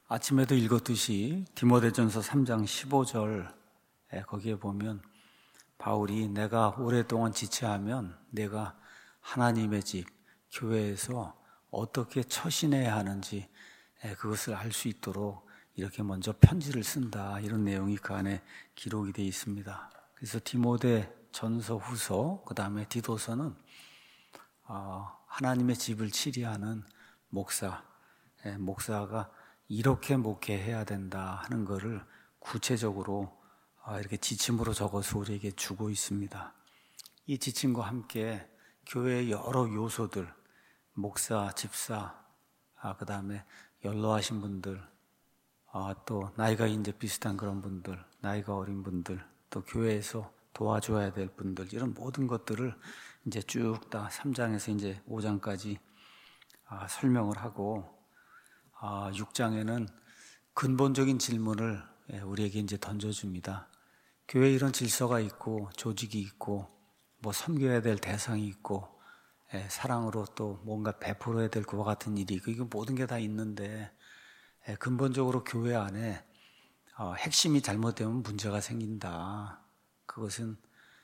아침에도 읽었듯이 디모데전서 3장 15절에 거기에 보면 바울이 내가 오랫동안 지체하면 내가 하나님의 집, 교회에서 어떻게 처신해야 하는지 그것을 알 수 있도록 이렇게 먼저 편지를 쓴다, 이런 내용이 그 안에 기록이 되어 있습니다. 그래서 디모데전서, 후서, 그 다음에 디도서는 하나님의 집을 치리하는 목사가 이렇게 목회해야 된다 하는 것을 구체적으로 이렇게 지침으로 적어서 우리에게 주고 있습니다. 이 지침과 함께 교회의 여러 요소들, 목사, 집사, 그 다음에 연로하신 분들, 또 나이가 이제 비슷한 그런 분들, 나이가 어린 분들, 또 교회에서 도와줘야 될 분들, 이런 모든 것들을 이제 쭉 다 3장에서 이제 5장까지 설명을 하고, 6장에는 근본적인 질문을 우리에게 이제 던져줍니다. 교회에 이런 질서가 있고, 조직이 있고, 뭐 섬겨야 될 대상이 있고, 사랑으로 또 뭔가 베풀어야 될 것과 같은 일이 있고, 이거 모든 게 다 있는데, 근본적으로 교회 안에 핵심이 잘못되면 문제가 생긴다. 그것은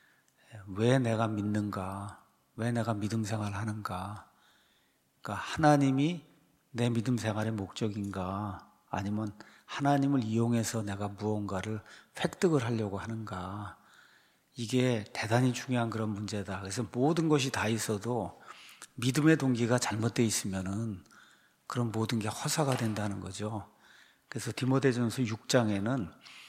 왜 내가 믿는가, 왜 내가 믿음 생활을 하는가, 그러니까 하나님이 내 믿음 생활의 목적인가, 아니면 하나님을 이용해서 내가 무언가를 획득을 하려고 하는가, 이게 대단히 중요한 그런 문제다. 그래서 모든 것이 다 있어도 믿음의 동기가 잘못되어 있으면은 그런 모든 게 허사가 된다는 거죠. 그래서 디모데전서 6장에는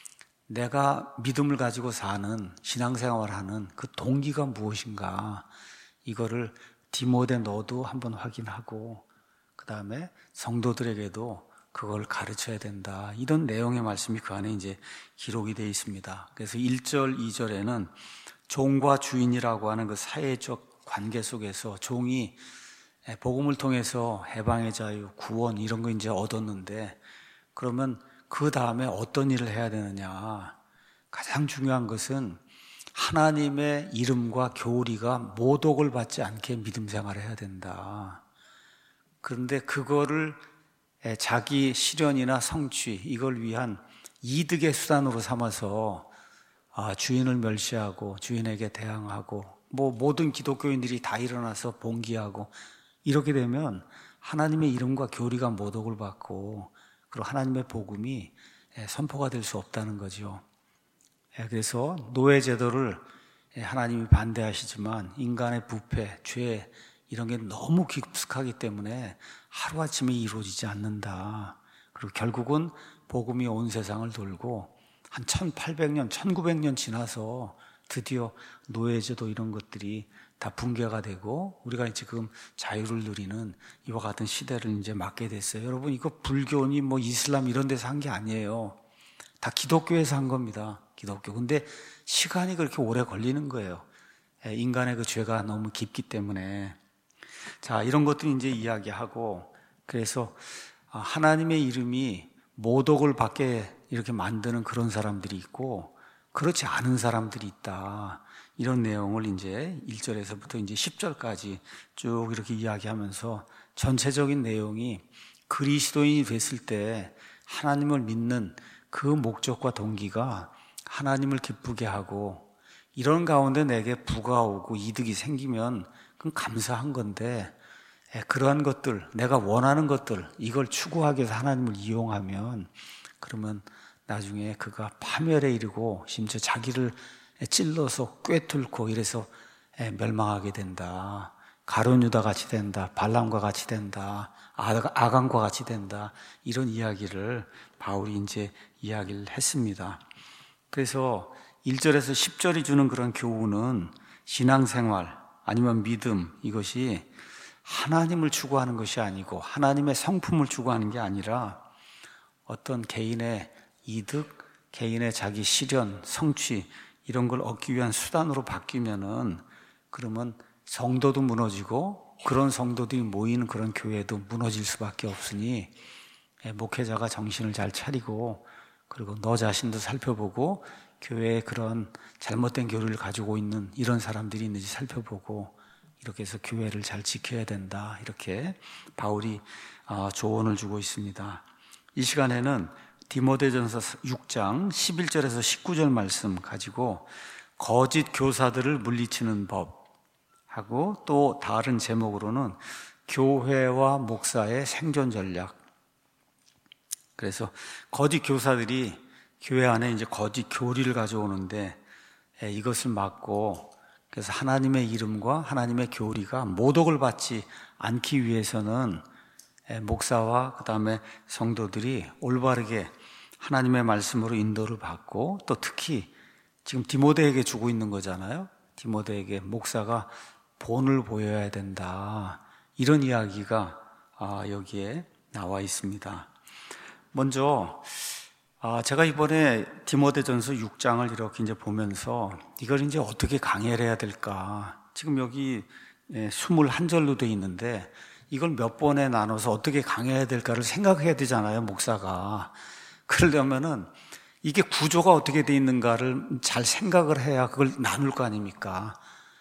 내가 믿음을 가지고 사는 신앙생활을 하는 그 동기가 무엇인가, 이거를 디모데 너도 한번 확인하고, 그 다음에 성도들에게도 그걸 가르쳐야 된다, 이런 내용의 말씀이 그 안에 이제 기록이 되어 있습니다. 그래서 1절, 2절에는 종과 주인이라고 하는 그 사회적 관계 속에서 종이 복음을 통해서 해방의 자유, 구원, 이런 거 이제 얻었는데, 그러면 그 다음에 어떤 일을 해야 되느냐. 가장 중요한 것은 하나님의 이름과 교리가 모독을 받지 않게 믿음 생활을 해야 된다. 그런데 그거를 자기 실현이나 성취, 이걸 위한 이득의 수단으로 삼아서 주인을 멸시하고 주인에게 대항하고, 뭐 모든 기독교인들이 다 일어나서 봉기하고, 이렇게 되면 하나님의 이름과 교리가 모독을 받고, 그리고 하나님의 복음이 선포가 될 수 없다는 거죠. 그래서 노예 제도를 하나님이 반대하시지만 인간의 부패, 죄, 이런 게 너무 깊숙하기 때문에 하루아침에 이루어지지 않는다. 그리고 결국은 복음이 온 세상을 돌고 한 1800년, 1900년 지나서 드디어 노예제도 이런 것들이 다 붕괴가 되고 우리가 지금 자유를 누리는 이와 같은 시대를 이제 맞게 됐어요. 여러분, 이거 불교니 뭐 이슬람 이런 데서 한 게 아니에요. 다 기독교에서 한 겁니다. 기독교. 근데 시간이 그렇게 오래 걸리는 거예요. 인간의 그 죄가 너무 깊기 때문에. 자, 이런 것도 이제 이야기하고, 그래서 하나님의 이름이 모독을 받게 이렇게 만드는 그런 사람들이 있고, 그렇지 않은 사람들이 있다. 이런 내용을 이제 1절에서부터 이제 10절까지 쭉 이렇게 이야기하면서 전체적인 내용이 그리스도인이 됐을 때 하나님을 믿는 그 목적과 동기가 하나님을 기쁘게 하고, 이런 가운데 내게 부가 오고 이득이 생기면 그건 감사한 건데, 그러한 것들, 내가 원하는 것들, 이걸 추구하기 위해서 하나님을 이용하면 그러면 나중에 그가 파멸에 이르고 심지어 자기를 찔러서 꿰뚫고 이래서 멸망하게 된다. 가룟 유다 같이 된다. 발람과 같이 된다. 아간과 같이 된다. 이런 이야기를 바울이 이제 이야기를 했습니다. 그래서 1절에서 10절이 주는 그런 교훈은 신앙생활 아니면 믿음, 이것이 하나님을 추구하는 것이 아니고 하나님의 성품을 추구하는 게 아니라 어떤 개인의 이득, 개인의 자기 실현, 성취, 이런 걸 얻기 위한 수단으로 바뀌면은 그러면 성도도 무너지고 그런 성도들이 모이는 그런 교회도 무너질 수밖에 없으니, 목회자가 정신을 잘 차리고, 그리고 너 자신도 살펴보고 교회에 그런 잘못된 교리를 가지고 있는 이런 사람들이 있는지 살펴보고, 이렇게 해서 교회를 잘 지켜야 된다. 이렇게 바울이 조언을 주고 있습니다. 이 시간에는 디모데전서 6장 11절에서 19절 말씀 가지고 거짓 교사들을 물리치는 법하고 또 다른 제목으로는 교회와 목사의 생존 전략. 그래서 거짓 교사들이 교회 안에 이제 거짓 교리를 가져오는데 이것을 막고 그래서 하나님의 이름과 하나님의 교리가 모독을 받지 않기 위해서는 목사와 그 다음에 성도들이 올바르게 하나님의 말씀으로 인도를 받고 또 특히 지금 디모데에게 주고 있는 거잖아요. 디모데에게 목사가 본을 보여야 된다. 이런 이야기가 여기에 나와 있습니다. 먼저 제가 이번에 디모데전서 6장을 이렇게 이제 보면서 이걸 이제 어떻게 강해를 해야 될까? 지금 여기 21절로 돼 있는데 이걸 몇 번에 나눠서 어떻게 강해야 될까를 생각해야 되잖아요, 목사가. 그러려면은 이게 구조가 어떻게 돼 있는가를 잘 생각을 해야 그걸 나눌 거 아닙니까?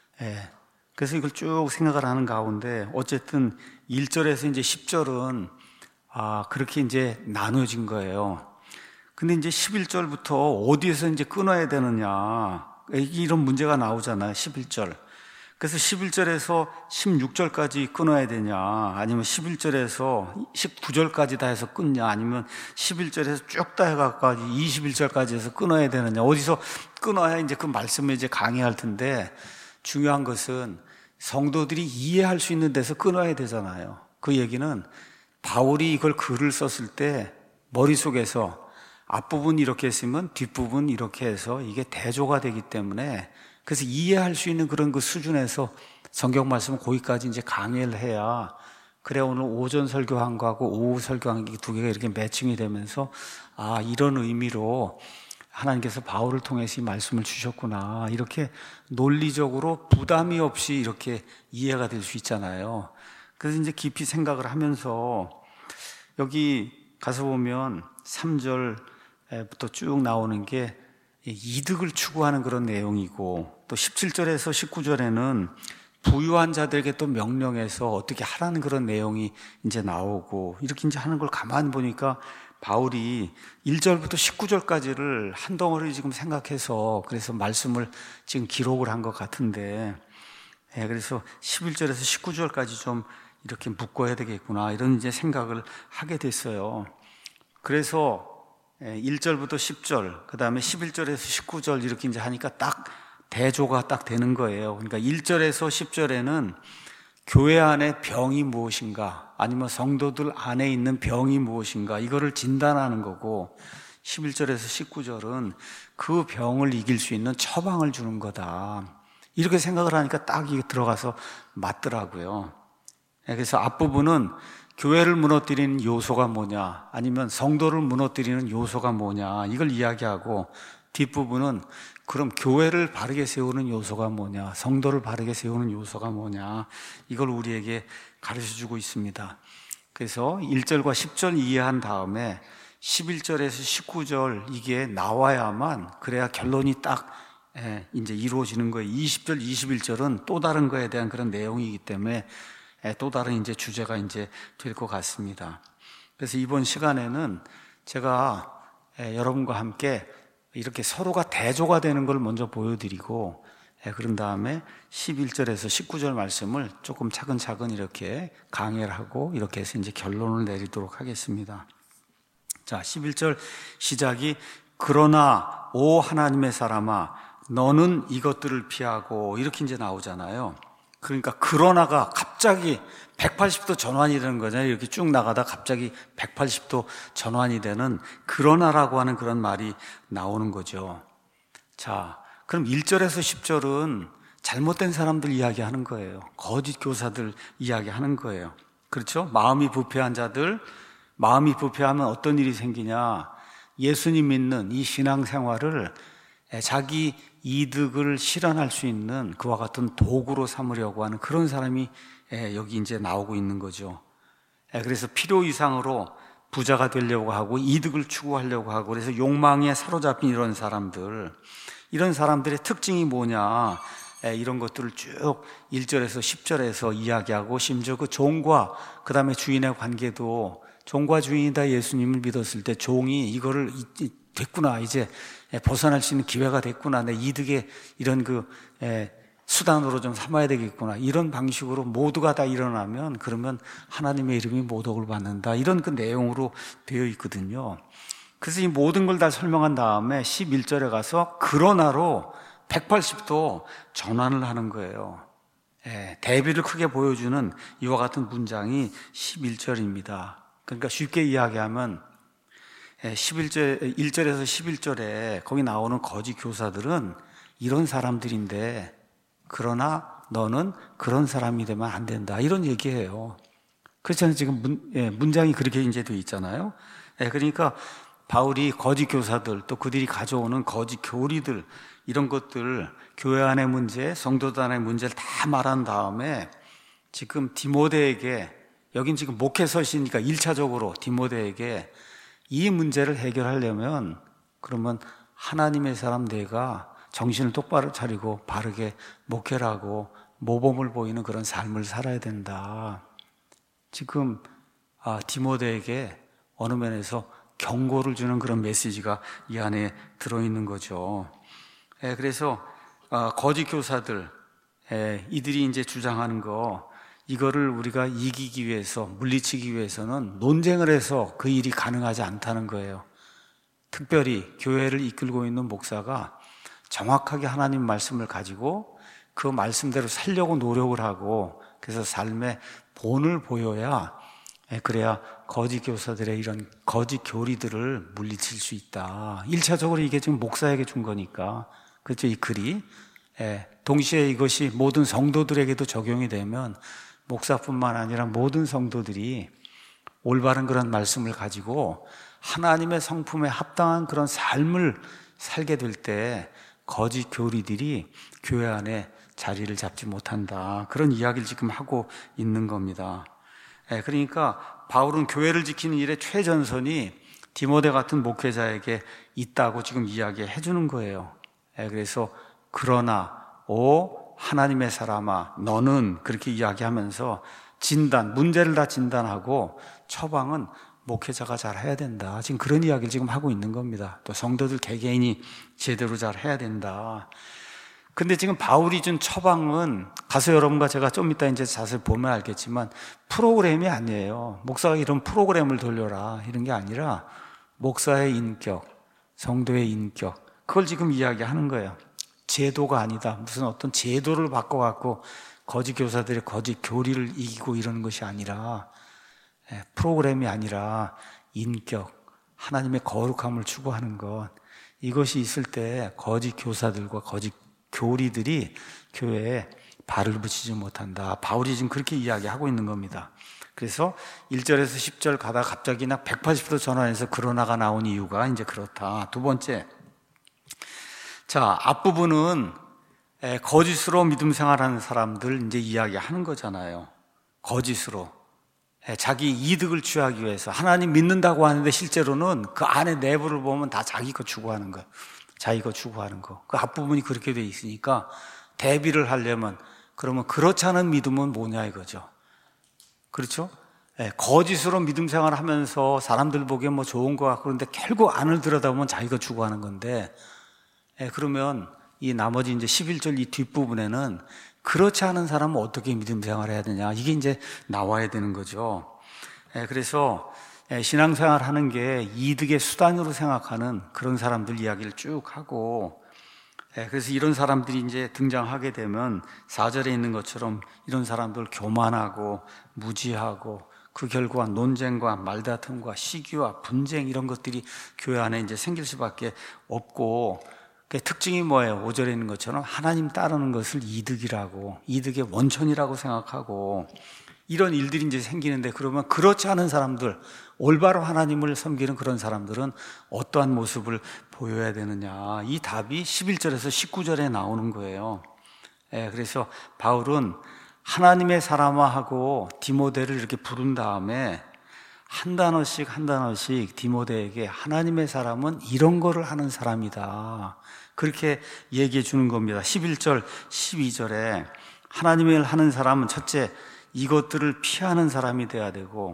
그래서 이걸 쭉 생각을 하는 가운데 어쨌든 1절에서 이제 10절은 그렇게 이제 나눠진 거예요. 근데 이제 11절부터 어디에서 이제 끊어야 되느냐, 이런 문제가 나오잖아요, 11절. 그래서 11절에서 16절까지 끊어야 되냐, 아니면 11절에서 19절까지 다 해서 끊냐, 아니면 11절에서 쭉 다 해가지고 21절까지 해서 끊어야 되느냐, 어디서 끊어야 이제 그 말씀을 이제 강의할 텐데 중요한 것은 성도들이 이해할 수 있는 데서 끊어야 되잖아요. 그 얘기는 바울이 이걸 글을 썼을 때 머릿속에서 앞부분 이렇게 했으면 뒷부분 이렇게 해서 이게 대조가 되기 때문에 그래서 이해할 수 있는 그런 그 수준에서 성경 말씀은 거기까지 이제 강의를 해야 그래 오늘 오전 설교한 거하고 오후 설교한 게 두 개가 이렇게 매칭이 되면서 이런 의미로 하나님께서 바울을 통해서 이 말씀을 주셨구나 이렇게 논리적으로 부담이 없이 이렇게 이해가 될 수 있잖아요. 그래서 이제 깊이 생각을 하면서 여기 가서 보면 3절부터 쭉 나오는 게 이득을 추구하는 그런 내용이고 또 17절에서 19절에는 부유한 자들에게 또 명령해서 어떻게 하라는 그런 내용이 이제 나오고 이렇게 이제 하는 걸 가만히 보니까 바울이 1절부터 19절까지를 한 덩어리 지금 생각해서 그래서 말씀을 지금 기록을 한 것 같은데 그래서 11절에서 19절까지 좀 이렇게 묶어야 되겠구나 이런 이제 생각을 하게 됐어요. 그래서 1절부터 10절, 그 다음에 11절에서 19절 이렇게 이제 하니까 딱 대조가 딱 되는 거예요. 그러니까 1절에서 10절에는 교회 안에 병이 무엇인가, 아니면 성도들 안에 있는 병이 무엇인가, 이거를 진단하는 거고, 11절에서 19절은 그 병을 이길 수 있는 처방을 주는 거다. 이렇게 생각을 하니까 딱 이게 들어가서 맞더라고요. 그래서 앞부분은 교회를 무너뜨리는 요소가 뭐냐, 아니면 성도를 무너뜨리는 요소가 뭐냐, 이걸 이야기하고 뒷부분은 그럼 교회를 바르게 세우는 요소가 뭐냐, 성도를 바르게 세우는 요소가 뭐냐, 이걸 우리에게 가르쳐주고 있습니다. 그래서 1절과 10절 이해한 다음에 11절에서 19절 이게 나와야만 그래야 결론이 딱 이제 이루어지는 거예요. 20절, 21절은 또 다른 거에 대한 그런 내용이기 때문에 또 다른 이제 주제가 이제 될 것 같습니다. 그래서 이번 시간에는 제가 여러분과 함께 이렇게 서로가 대조가 되는 걸 먼저 보여드리고 그런 다음에 11절에서 19절 말씀을 조금 차근차근 이렇게 강의를 하고 이렇게 해서 이제 결론을 내리도록 하겠습니다. 자, 11절 시작이 그러나 오 하나님의 사람아 너는 이것들을 피하고 이렇게 이제 나오잖아요. 그러니까 그러나가 갑자기 180도 전환이 되는 거잖아요. 이렇게 쭉 나가다 갑자기 180도 전환이 되는 그러나라고 하는 그런 말이 나오는 거죠. 자, 그럼 1절에서 10절은 잘못된 사람들 이야기하는 거예요. 거짓 교사들 이야기하는 거예요. 그렇죠? 마음이 부패한 자들, 마음이 부패하면 어떤 일이 생기냐? 예수님 믿는 이 신앙생활을 자기 이득을 실현할 수 있는 그와 같은 도구로 삼으려고 하는 그런 사람이 여기 이제 나오고 있는 거죠. 그래서 필요 이상으로 부자가 되려고 하고 이득을 추구하려고 하고 그래서 욕망에 사로잡힌 이런 사람들의 특징이 뭐냐, 이런 것들을 쭉 1절에서 10절에서 이야기하고 심지어 그 종과 그 다음에 주인의 관계도 종과 주인이다 예수님을 믿었을 때 종이 이거를 됐구나, 이제 벗어날 수 있는 기회가 됐구나, 내 이득의 이런 수단으로 좀 삼아야 되겠구나, 이런 방식으로 모두가 다 일어나면 그러면 하나님의 이름이 모독을 받는다, 이런 그 내용으로 되어 있거든요. 그래서 이 모든 걸 다 설명한 다음에 11절에 가서 그러나로 180도 전환을 하는 거예요. 대비를 크게 보여주는 이와 같은 문장이 11절입니다. 그러니까 쉽게 이야기하면 1절에서 11절에 거기 나오는 거짓 교사들은 이런 사람들인데, 그러나 너는 그런 사람이 되면 안 된다, 이런 얘기예요. 그렇잖아요. 지금 문장이 그렇게 이제 되어 있잖아요. 그러니까 바울이 거짓 교사들, 또 그들이 가져오는 거짓 교리들, 이런 것들, 교회 안의 문제, 성도들 안의 문제를 다 말한 다음에 지금 디모데에게, 여긴 지금 목회서시니까 1차적으로 디모데에게 이 문제를 해결하려면 그러면 하나님의 사람 내가 정신을 똑바로 차리고 바르게 목회를 하고 모범을 보이는 그런 삶을 살아야 된다. 지금 디모데에게 어느 면에서 경고를 주는 그런 메시지가 이 안에 들어있는 거죠. 그래서 거짓 교사들, 이들이 이제 주장하는 거, 이거를 우리가 이기기 위해서, 물리치기 위해서는 논쟁을 해서 그 일이 가능하지 않다는 거예요. 특별히 교회를 이끌고 있는 목사가 정확하게 하나님 말씀을 가지고 그 말씀대로 살려고 노력을 하고, 그래서 삶의 본을 보여야, 그래야 거짓 교사들의 이런 거짓 교리들을 물리칠 수 있다. 1차적으로 이게 지금 목사에게 준 거니까, 그렇죠, 이 글이. 동시에 이것이 모든 성도들에게도 적용이 되면 목사뿐만 아니라 모든 성도들이 올바른 그런 말씀을 가지고 하나님의 성품에 합당한 그런 삶을 살게 될 때 거짓 교리들이 교회 안에 자리를 잡지 못한다, 그런 이야기를 지금 하고 있는 겁니다. 그러니까 바울은 교회를 지키는 일의 최전선이 디모데 같은 목회자에게 있다고 지금 이야기해 주는 거예요. 그래서 그러나 오 하나님의 사람아 너는, 그렇게 이야기하면서 진단, 문제를 다 진단하고 처방은 목회자가 잘 해야 된다, 지금 그런 이야기를 지금 하고 있는 겁니다. 또 성도들 개개인이 제대로 잘 해야 된다. 근데 지금 바울이 준 처방은, 가서 여러분과 제가 좀 이따 이제 자세히 보면 알겠지만 프로그램이 아니에요. 목사가 이런 프로그램을 돌려라, 이런 게 아니라 목사의 인격, 성도의 인격, 그걸 지금 이야기하는 거예요. 제도가 아니다. 무슨 어떤 제도를 바꿔갖고 거짓 교사들의 거짓 교리를 이기고 이러는 것이 아니라, 프로그램이 아니라 인격, 하나님의 거룩함을 추구하는 것, 이것이 있을 때 거짓 교사들과 거짓 교리들이 교회에 발을 붙이지 못한다. 바울이 지금 그렇게 이야기하고 있는 겁니다. 그래서 1절에서 10절 가다가 갑자기 180도 전환해서 그러나가 나온 이유가 이제 그렇다. 두 번째, 자, 앞부분은 거짓으로 믿음 생활하는 사람들 이제 이야기하는 거잖아요. 거짓으로 자기 이득을 취하기 위해서 하나님 믿는다고 하는데 실제로는 그 안에 내부를 보면 다 자기 거 추구하는 거예요. 자기 거 추구하는 거. 그 앞부분이 그렇게 돼 있으니까 대비를 하려면, 그러면 그렇지 않은 믿음은 뭐냐 이거죠. 그렇죠? 거짓으로 믿음 생활을 하면서 사람들 보기엔 뭐 좋은 거 같고, 그런데 결국 안을 들여다보면 자기가 추구하는 건데, 그러면 이 나머지 이제 11절 이 뒷부분에는 그렇지 않은 사람은 어떻게 믿음 생활을 해야 되냐, 이게 이제 나와야 되는 거죠. 그래서 신앙생활 하는 게 이득의 수단으로 생각하는 그런 사람들 이야기를 쭉 하고, 그래서 이런 사람들이 이제 등장하게 되면 4절에 있는 것처럼 이런 사람들 교만하고 무지하고, 그 결과 논쟁과 말다툼과 시기와 분쟁, 이런 것들이 교회 안에 이제 생길 수밖에 없고, 그 특징이 뭐예요? 5절에 있는 것처럼 하나님 따르는 것을 이득이라고, 이득의 원천이라고 생각하고, 이런 일들이 이제 생기는데, 그러면 그렇지 않은 사람들, 올바로 하나님을 섬기는 그런 사람들은 어떠한 모습을 보여야 되느냐, 이 답이 11절에서 19절에 나오는 거예요. 그래서 바울은 하나님의 사람아 하고 디모데를 이렇게 부른 다음에 한 단어씩 한 단어씩 디모데에게 하나님의 사람은 이런 거를 하는 사람이다, 그렇게 얘기해 주는 겁니다. 11절, 12절에 하나님의 일 하는 사람은 첫째, 이것들을 피하는 사람이 돼야 되고,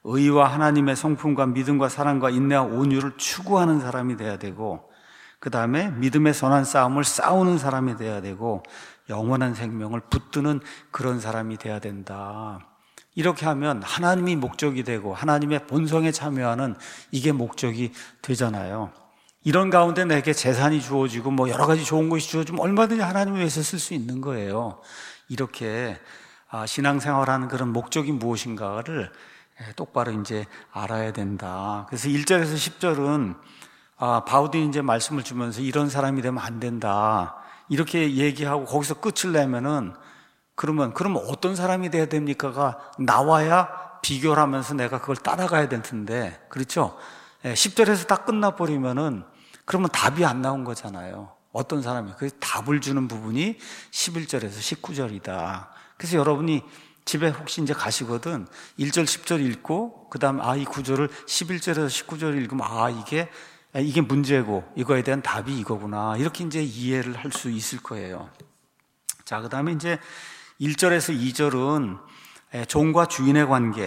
의와 하나님의 성품과 믿음과 사랑과 인내와 온유를 추구하는 사람이 돼야 되고, 그 다음에 믿음의 선한 싸움을 싸우는 사람이 돼야 되고, 영원한 생명을 붙드는 그런 사람이 돼야 된다. 이렇게 하면 하나님이 목적이 되고 하나님의 본성에 참여하는 이게 목적이 되잖아요. 이런 가운데 내게 재산이 주어지고 뭐 여러 가지 좋은 것이 주어지면 얼마든지 하나님을 위해서 쓸 수 있는 거예요. 이렇게 신앙생활하는 그런 목적이 무엇인가를 똑바로 이제 알아야 된다. 그래서 1절에서 10절은 바울이 이제 말씀을 주면서 이런 사람이 되면 안 된다, 이렇게 얘기하고 거기서 끝을 내면은 그러면 어떤 사람이 돼야 됩니까가 나와야 비교를 하면서 내가 그걸 따라가야 될 텐데, 그렇죠? 10절에서 딱 끝나버리면은 그러면 답이 안 나온 거잖아요. 어떤 사람이. 그래서 답을 주는 부분이 11절에서 19절이다. 그래서 여러분이 집에 혹시 이제 가시거든 1절 10절 읽고 그 다음 이 구절을 11절에서 19절 읽으면 이게 문제고 이거에 대한 답이 이거구나, 이렇게 이제 이해를 할 수 있을 거예요. 자, 그 다음에 이제 1절에서 2절은 종과 주인의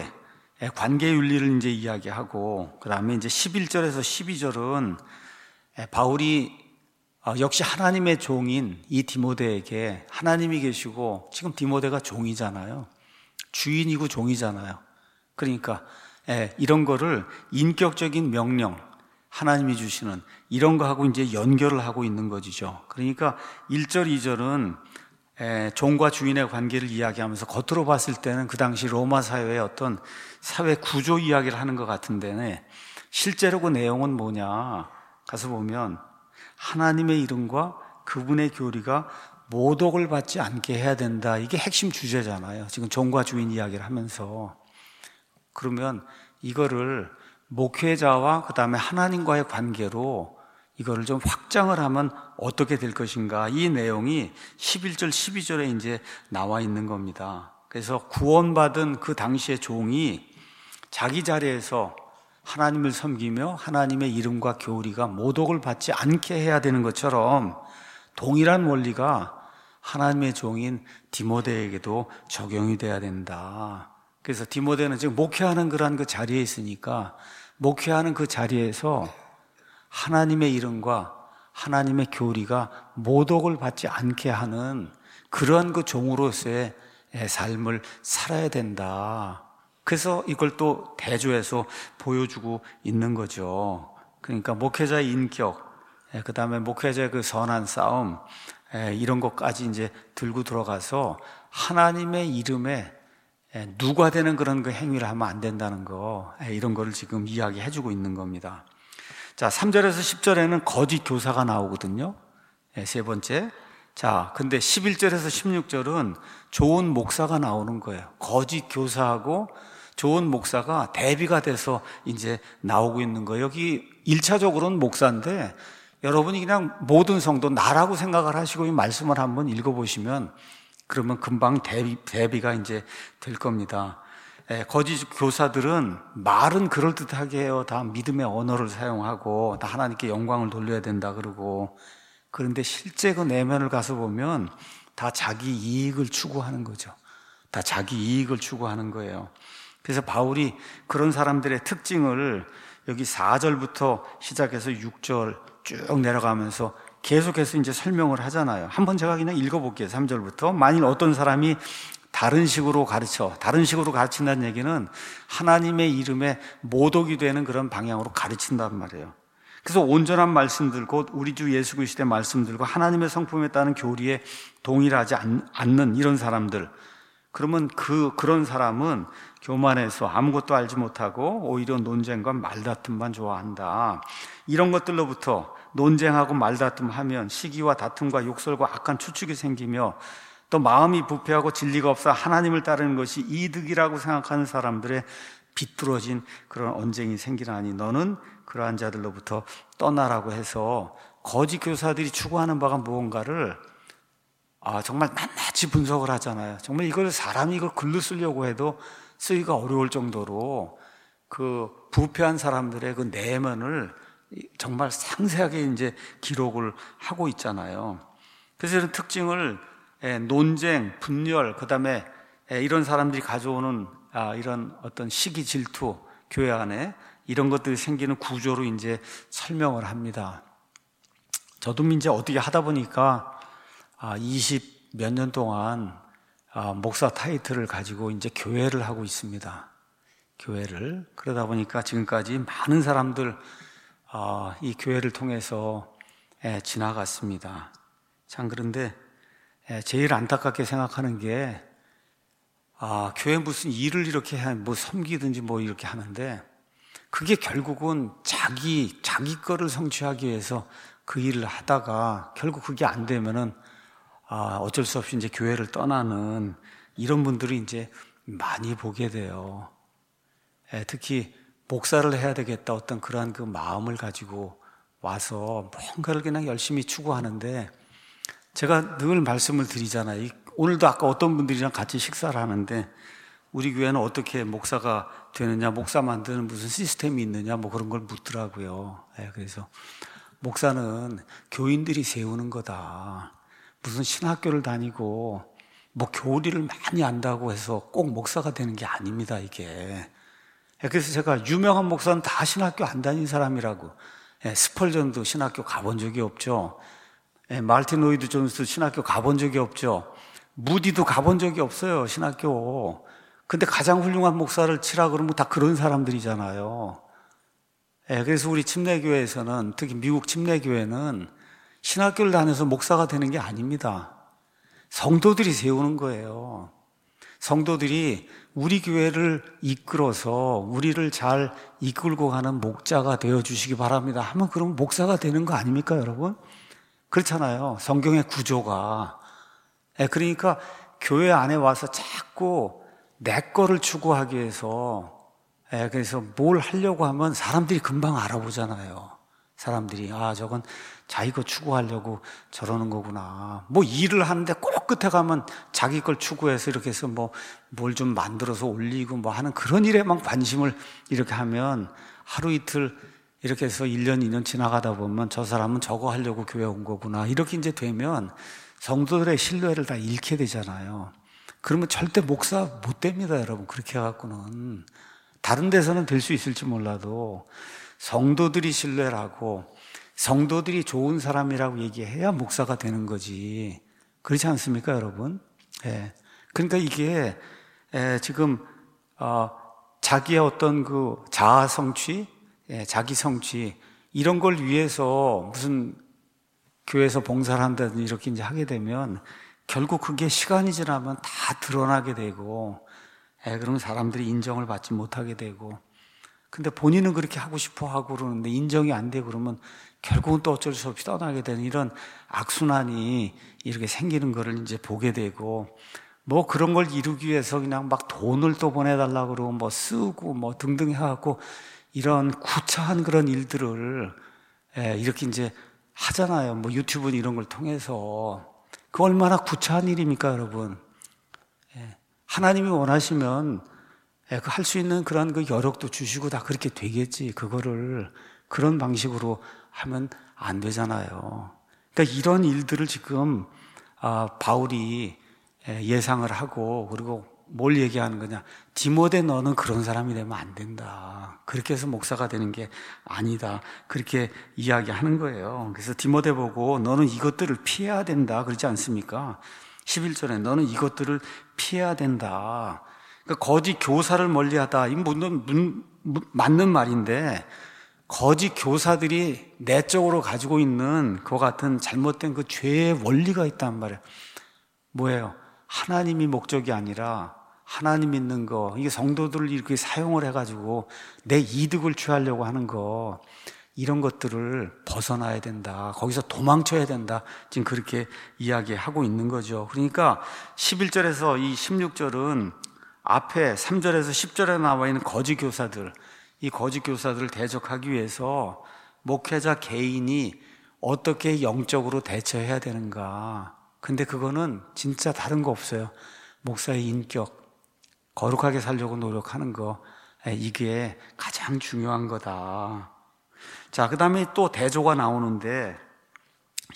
관계 윤리를 이제 이야기하고, 그 다음에 이제 11절에서 12절은 바울이 역시 하나님의 종인 이 디모데에게 하나님이 계시고 지금 디모데가 종이잖아요. 주인이고 종이잖아요. 그러니까 이런 거를 인격적인 명령, 하나님이 주시는 이런 거하고 이제 연결을 하고 있는 거죠. 그러니까 1절, 2절은 종과 주인의 관계를 이야기하면서 겉으로 봤을 때는 그 당시 로마 사회의 어떤 사회 구조 이야기를 하는 것 같은데, 실제로 그 내용은 뭐냐 가서 보면 하나님의 이름과 그분의 교리가 모독을 받지 않게 해야 된다, 이게 핵심 주제잖아요. 지금 종과 주인 이야기를 하면서. 그러면 이거를 목회자와 그 다음에 하나님과의 관계로 이거를 좀 확장을 하면 어떻게 될 것인가, 이 내용이 11절 12절에 이제 나와 있는 겁니다. 그래서 구원받은 그 당시의 종이 자기 자리에서 하나님을 섬기며 하나님의 이름과 교리가 모독을 받지 않게 해야 되는 것처럼 동일한 원리가 하나님의 종인 디모데에게도 적용이 돼야 된다. 그래서 디모데는 지금 목회하는 그런 그 자리에 있으니까 목회하는 그 자리에서 하나님의 이름과 하나님의 교리가 모독을 받지 않게 하는 그러한 그 종으로서의 삶을 살아야 된다. 그래서 이걸 또 대조해서 보여주고 있는 거죠. 그러니까 목회자의 인격, 그 다음에 목회자의 그 선한 싸움, 이런 것까지 이제 들고 들어가서 하나님의 이름에 누가 되는 그런 그 행위를 하면 안 된다는 거, 이런 거를 지금 이야기해 주고 있는 겁니다. 자, 3절에서 10절에는 거짓 교사가 나오거든요. 세 번째. 자, 근데 11절에서 16절은 좋은 목사가 나오는 거예요. 거짓 교사하고 좋은 목사가 대비가 돼서 이제 나오고 있는 거예요. 여기 1차적으로는 목사인데 여러분이 그냥 모든 성도 나라고 생각을 하시고 이 말씀을 한번 읽어보시면 그러면 금방 대비가 이제 될 겁니다. 거짓 교사들은 말은 그럴듯하게 해요. 다 믿음의 언어를 사용하고 다 하나님께 영광을 돌려야 된다 그러고, 그런데 실제 그 내면을 가서 보면 다 자기 이익을 추구하는 거죠. 다 자기 이익을 추구하는 거예요. 그래서 바울이 그런 사람들의 특징을 여기 4절부터 시작해서 6절 쭉 내려가면서 계속해서 이제 설명을 하잖아요. 한번 제가 그냥 읽어볼게요. 3절부터. 만일 어떤 사람이 다른 식으로 가르친다는 얘기는 하나님의 이름에 모독이 되는 그런 방향으로 가르친단 말이에요. 그래서 온전한 말씀들, 곧 우리 주 예수 그리스도의 말씀들과 하나님의 성품에 따른 교리에 동일하지 않는 이런 사람들, 그러면 그런 사람은 교만해서 아무것도 알지 못하고 오히려 논쟁과 말다툼만 좋아한다. 이런 것들로부터 논쟁하고 말다툼하면 시기와 다툼과 욕설과 악한 추측이 생기며 또 마음이 부패하고 진리가 없어 하나님을 따르는 것이 이득이라고 생각하는 사람들의 비뚤어진 그런 언쟁이 생기나니 너는 그러한 자들로부터 떠나라고 해서 거짓 교사들이 추구하는 바가 무언가를 정말 낱낱이 분석을 하잖아요. 정말 사람이 이걸 글로 쓰려고 해도 쓰기가 어려울 정도로 그 부패한 사람들의 그 내면을 정말 상세하게 이제 기록을 하고 있잖아요. 그래서 이런 특징을 논쟁, 분열, 그 다음에 이런 사람들이 가져오는 이런 어떤 시기 질투, 교회 안에 이런 것들이 생기는 구조로 이제 설명을 합니다. 저도 이제 어떻게 하다 보니까 20 몇 년 동안 목사 타이틀을 가지고 이제 교회를 하고 있습니다. 교회를. 그러다 보니까 지금까지 많은 사람들 이 교회를 통해서 지나갔습니다. 참 그런데 제일 안타깝게 생각하는 게 교회 무슨 일을 이렇게 뭐 섬기든지 뭐 이렇게 하는데 그게 결국은 자기 거를 성취하기 위해서 그 일을 하다가 결국 그게 안 되면은 어쩔 수 없이 이제 교회를 떠나는 이런 분들이 이제 많이 보게 돼요. 특히 목사를 해야 되겠다 어떤 그러한 그 마음을 가지고 와서 뭔가를 그냥 열심히 추구하는데 제가 늘 말씀을 드리잖아요. 오늘도 아까 어떤 분들이랑 같이 식사를 하는데 우리 교회는 어떻게 목사가 되느냐, 목사 만드는 무슨 시스템이 있느냐 뭐 그런 걸 묻더라고요. 그래서 목사는 교인들이 세우는 거다. 무슨 신학교를 다니고 뭐 교리를 많이 안다고 해서 꼭 목사가 되는 게 아닙니다, 이게. 그래서 제가 유명한 목사는 다 신학교 안 다닌 사람이라고. 스펄전도 신학교 가본 적이 없죠. 말틴 로이드 존스도 신학교 가본 적이 없죠. 무디도 가본 적이 없어요, 신학교. 근데 가장 훌륭한 목사를 치라 그러면 다 그런 사람들이잖아요. 그래서 우리 침례교회에서는, 특히 미국 침례교회는 신학교를 다녀서 목사가 되는 게 아닙니다. 성도들이 세우는 거예요. 성도들이 우리 교회를 이끌어서 우리를 잘 이끌고 가는 목자가 되어주시기 바랍니다 하면 그럼 목사가 되는 거 아닙니까, 여러분? 그렇잖아요. 성경의 구조가. 그러니까 교회 안에 와서 자꾸 내 거를 추구하기 위해서 그래서 뭘 하려고 하면 사람들이 금방 알아보잖아요. 사람들이 저건 자기 거 추구하려고 저러는 거구나. 뭐 일을 하는데 꼭 끝에 가면 자기 걸 추구해서 이렇게 해서 뭐 뭘 좀 만들어서 올리고 뭐 하는 그런 일에만 관심을 이렇게 하면 하루 이틀 이렇게 해서 1년, 2년 지나가다 보면 저 사람은 저거 하려고 교회 온 거구나. 이렇게 이제 되면 성도들의 신뢰를 다 잃게 되잖아요. 그러면 절대 목사 못 됩니다, 여러분. 그렇게 해갖고는. 다른 데서는 될 수 있을지 몰라도 성도들이 신뢰를 하고 성도들이 좋은 사람이라고 얘기해야 목사가 되는 거지. 그렇지 않습니까, 여러분? 그러니까 이게 지금 자기의 어떤 그 자아 성취, 자기 성취 이런 걸 위해서 무슨 교회에서 봉사를 한다든지 이렇게 이제 하게 되면 결국 그게 시간이 지나면 다 드러나게 되고 그러면 사람들이 인정을 받지 못하게 되고 근데 본인은 그렇게 하고 싶어 하고 그러는데 인정이 안 되고 그러면 결국은 또 어쩔 수 없이 떠나게 되는 이런 악순환이 이렇게 생기는 거를 이제 보게 되고 뭐 그런 걸 이루기 위해서 그냥 막 돈을 또 보내달라고 그러고 뭐 쓰고 뭐 등등 해갖고 이런 구차한 그런 일들을 이렇게 이제 하잖아요. 뭐 유튜브 이런 걸 통해서. 그 얼마나 구차한 일입니까, 여러분? 하나님이 원하시면 그 할 수 있는 그런 그 여력도 주시고 다 그렇게 되겠지. 그거를 그런 방식으로 하면 안 되잖아요. 그러니까 이런 일들을 지금 바울이 예상을 하고 그리고 뭘 얘기하는 거냐. 디모데 너는 그런 사람이 되면 안 된다. 그렇게 해서 목사가 되는 게 아니다. 그렇게 이야기하는 거예요. 그래서 디모데 보고 너는 이것들을 피해야 된다. 그러지 않습니까? 11절에 너는 이것들을 피해야 된다. 그러니까 거짓 교사를 멀리하다. 이건 맞는 말인데 거짓 교사들이 내적으로 가지고 있는 그와 같은 잘못된 그 죄의 원리가 있단 말이에요. 뭐예요? 하나님이 목적이 아니라 하나님 믿는 거, 이게 성도들을 이렇게 사용을 해가지고 내 이득을 취하려고 하는 거, 이런 것들을 벗어나야 된다. 거기서 도망쳐야 된다. 지금 그렇게 이야기하고 있는 거죠. 그러니까 11절에서 이 16절은 앞에 3절에서 10절에 나와 있는 거짓 교사들, 이 거짓 교사들을 대적하기 위해서 목회자 개인이 어떻게 영적으로 대처해야 되는가. 근데 그거는 진짜 다른 거 없어요. 목사의 인격, 거룩하게 살려고 노력하는 거, 이게 가장 중요한 거다. 자, 그 다음에 또 대조가 나오는데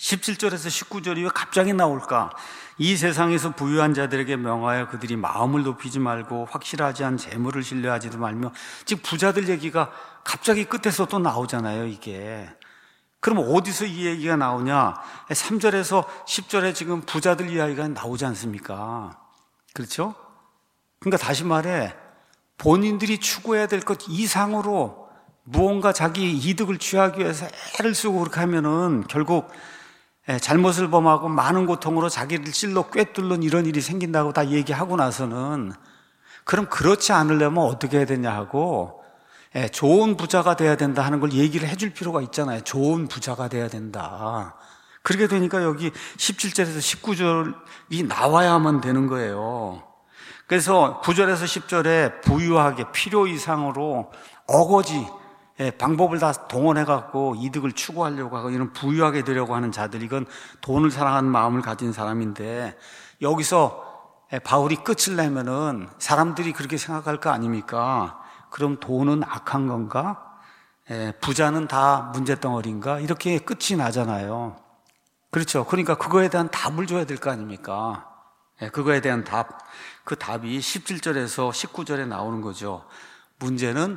17절에서 19절이 왜 갑자기 나올까? 이 세상에서 부유한 자들에게 명하여 그들이 마음을 높이지 말고 확실하지 않은 재물을 신뢰하지도 말며, 즉 부자들 얘기가 갑자기 끝에서 또 나오잖아요, 이게. 그럼 어디서 이 얘기가 나오냐? 3절에서 10절에 지금 부자들 이야기가 나오지 않습니까? 그렇죠? 그러니까 다시 말해, 본인들이 추구해야 될 것 이상으로 무언가 자기 이득을 취하기 위해서 애를 쓰고 그렇게 하면은 결국 잘못을 범하고 많은 고통으로 자기를 찔러 꿰뚫는 이런 일이 생긴다고 다 얘기하고 나서는, 그럼 그렇지 않으려면 어떻게 해야 되냐 하고, 좋은 부자가 돼야 된다 하는 걸 얘기를 해줄 필요가 있잖아요. 좋은 부자가 돼야 된다. 그렇게 되니까 여기 17절에서 19절이 나와야만 되는 거예요. 그래서 9절에서 10절에 부유하게 필요 이상으로 어거지 방법을 다 동원해갖고 이득을 추구하려고 하고 이런 부유하게 되려고 하는 자들, 이건 돈을 사랑하는 마음을 가진 사람인데, 여기서 바울이 끝을 내면은 사람들이 그렇게 생각할 거 아닙니까? 그럼 돈은 악한 건가? 부자는 다 문제덩어리인가? 이렇게 끝이 나잖아요. 그렇죠. 그러니까 그거에 대한 답을 줘야 될 거 아닙니까? 그거에 대한 답, 그 답이 17절에서 19절에 나오는 거죠. 문제는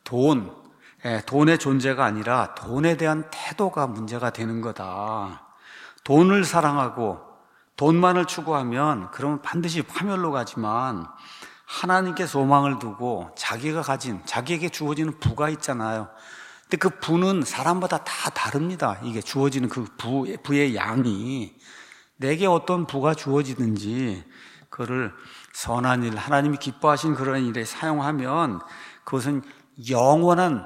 돈의 존재가 아니라 돈에 대한 태도가 문제가 되는 거다. 돈을 사랑하고 돈만을 추구하면 그러면 반드시 파멸로 가지만, 하나님께 소망을 두고 자기가 가진, 자기에게 주어지는 부가 있잖아요. 근데 그 부는 사람마다 다 다릅니다. 이게 주어지는 그 부의 양이. 내게 어떤 부가 주어지든지 그거를 선한 일, 하나님이 기뻐하신 그런 일에 사용하면 그것은 영원한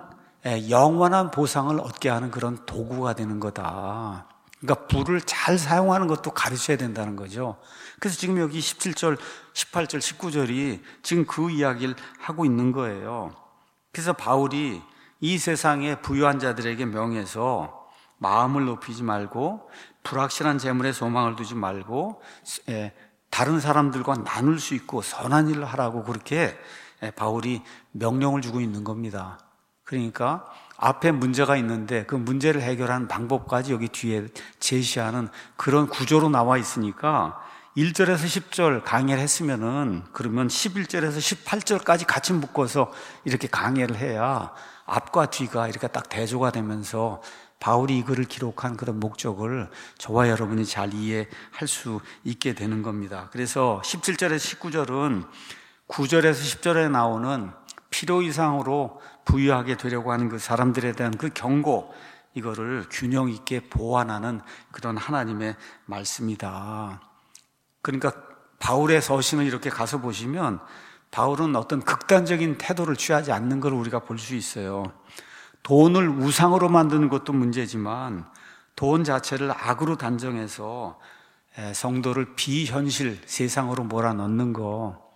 보상을 얻게 하는 그런 도구가 되는 거다. 그러니까 부를 잘 사용하는 것도 가르쳐야 된다는 거죠. 그래서 지금 여기 17절, 18절, 19절이 지금 그 이야기를 하고 있는 거예요. 그래서 바울이 이 세상의 부유한 자들에게 명해서 마음을 높이지 말고 불확실한 재물에 소망을 두지 말고 다른 사람들과 나눌 수 있고 선한 일을 하라고 그렇게 바울이 명령을 주고 있는 겁니다. 그러니까 앞에 문제가 있는데 그 문제를 해결하는 방법까지 여기 뒤에 제시하는 그런 구조로 나와 있으니까 1절에서 10절 강의를 했으면은, 그러면 11절에서 18절까지 같이 묶어서 이렇게 강의를 해야 앞과 뒤가 이렇게 딱 대조가 되면서 바울이 이 글을 기록한 그런 목적을 저와 여러분이 잘 이해할 수 있게 되는 겁니다. 그래서 17절에서 19절은 9절에서 10절에 나오는 필요 이상으로 부유하게 되려고 하는 그 사람들에 대한 그 경고, 이거를 균형 있게 보완하는 그런 하나님의 말씀이다. 그러니까 바울의 서신을 이렇게 가서 보시면 바울은 어떤 극단적인 태도를 취하지 않는 걸 우리가 볼 수 있어요. 돈을 우상으로 만드는 것도 문제지만 돈 자체를 악으로 단정해서 성도를 비현실 세상으로 몰아넣는 거,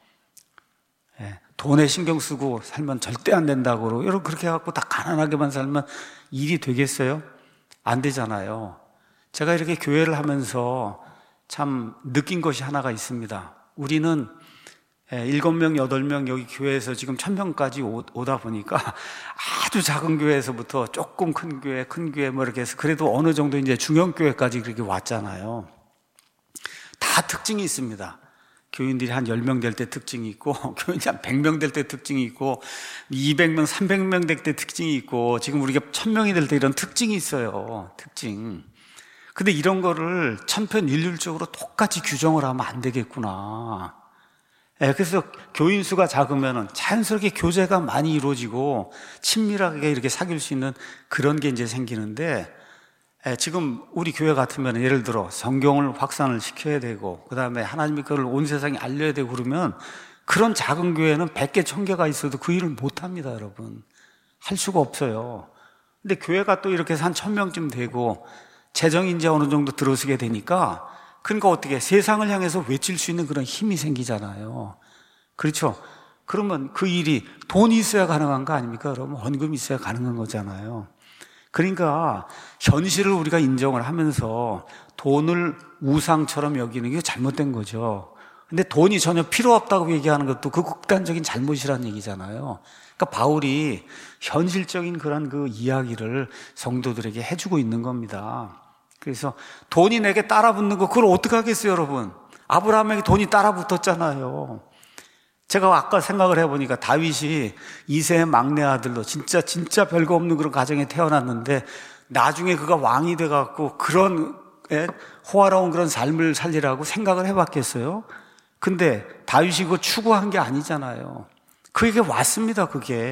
돈에 신경 쓰고 살면 절대 안 된다고 여러분 그렇게 해갖고 다 가난하게만 살면 일이 되겠어요? 안 되잖아요. 제가 이렇게 교회를 하면서 참 느낀 것이 하나가 있습니다. 우리는 7명, 8명 여기 교회에서 지금 1000명까지 오다 보니까 아주 작은 교회에서부터 조금 큰 교회 뭐 이렇게 해서 그래도 어느 정도 이제 중형교회까지 그렇게 왔잖아요. 다 특징이 있습니다. 교인들이 한 10명 될 때 특징이 있고, 교인들이 한 100명 될 때 특징이 있고, 200명, 300명 될 때 특징이 있고, 지금 우리가 1000명이 될 때 이런 특징이 있어요. 특징. 근데 이런 거를 천편일률적으로 똑같이 규정을 하면 안 되겠구나. 그래서 교인 수가 작으면 자연스럽게 교제가 많이 이루어지고 친밀하게 이렇게 사귈 수 있는 그런 게 이제 생기는데, 지금 우리 교회 같으면 예를 들어 성경을 확산을 시켜야 되고 그 다음에 하나님의 그걸 온 세상에 알려야 되고 그러면 그런 작은 교회는 100개, 1000개가 있어도 그 일을 못합니다, 여러분. 할 수가 없어요. 근데 교회가 또 이렇게 해서 한 1000명쯤 되고 재정이 이제 어느 정도 들어서게 되니까, 그러니까 어떻게 세상을 향해서 외칠 수 있는 그런 힘이 생기잖아요. 그렇죠? 그러면 그 일이 돈이 있어야 가능한 거 아닙니까? 그러면 헌금이 있어야 가능한 거잖아요. 그러니까 현실을 우리가 인정을 하면서 돈을 우상처럼 여기는 게 잘못된 거죠. 근데 돈이 전혀 필요 없다고 얘기하는 것도 그 극단적인 잘못이라는 얘기잖아요. 그러니까 바울이 현실적인 그런 그 이야기를 성도들에게 해주고 있는 겁니다. 그래서 돈이 내게 따라붙는 거 그걸 어떻게 하겠어요, 여러분? 아브라함에게 돈이 따라붙었잖아요. 제가 아까 생각을 해보니까 다윗이 이세의 막내 아들로 진짜 별거 없는 그런 가정에 태어났는데 나중에 그가 왕이 돼갖고 그런 호화로운 그런 삶을 살리라고 생각을 해봤겠어요? 근데 다윗이 그거 추구한 게 아니잖아요. 그게 왔습니다,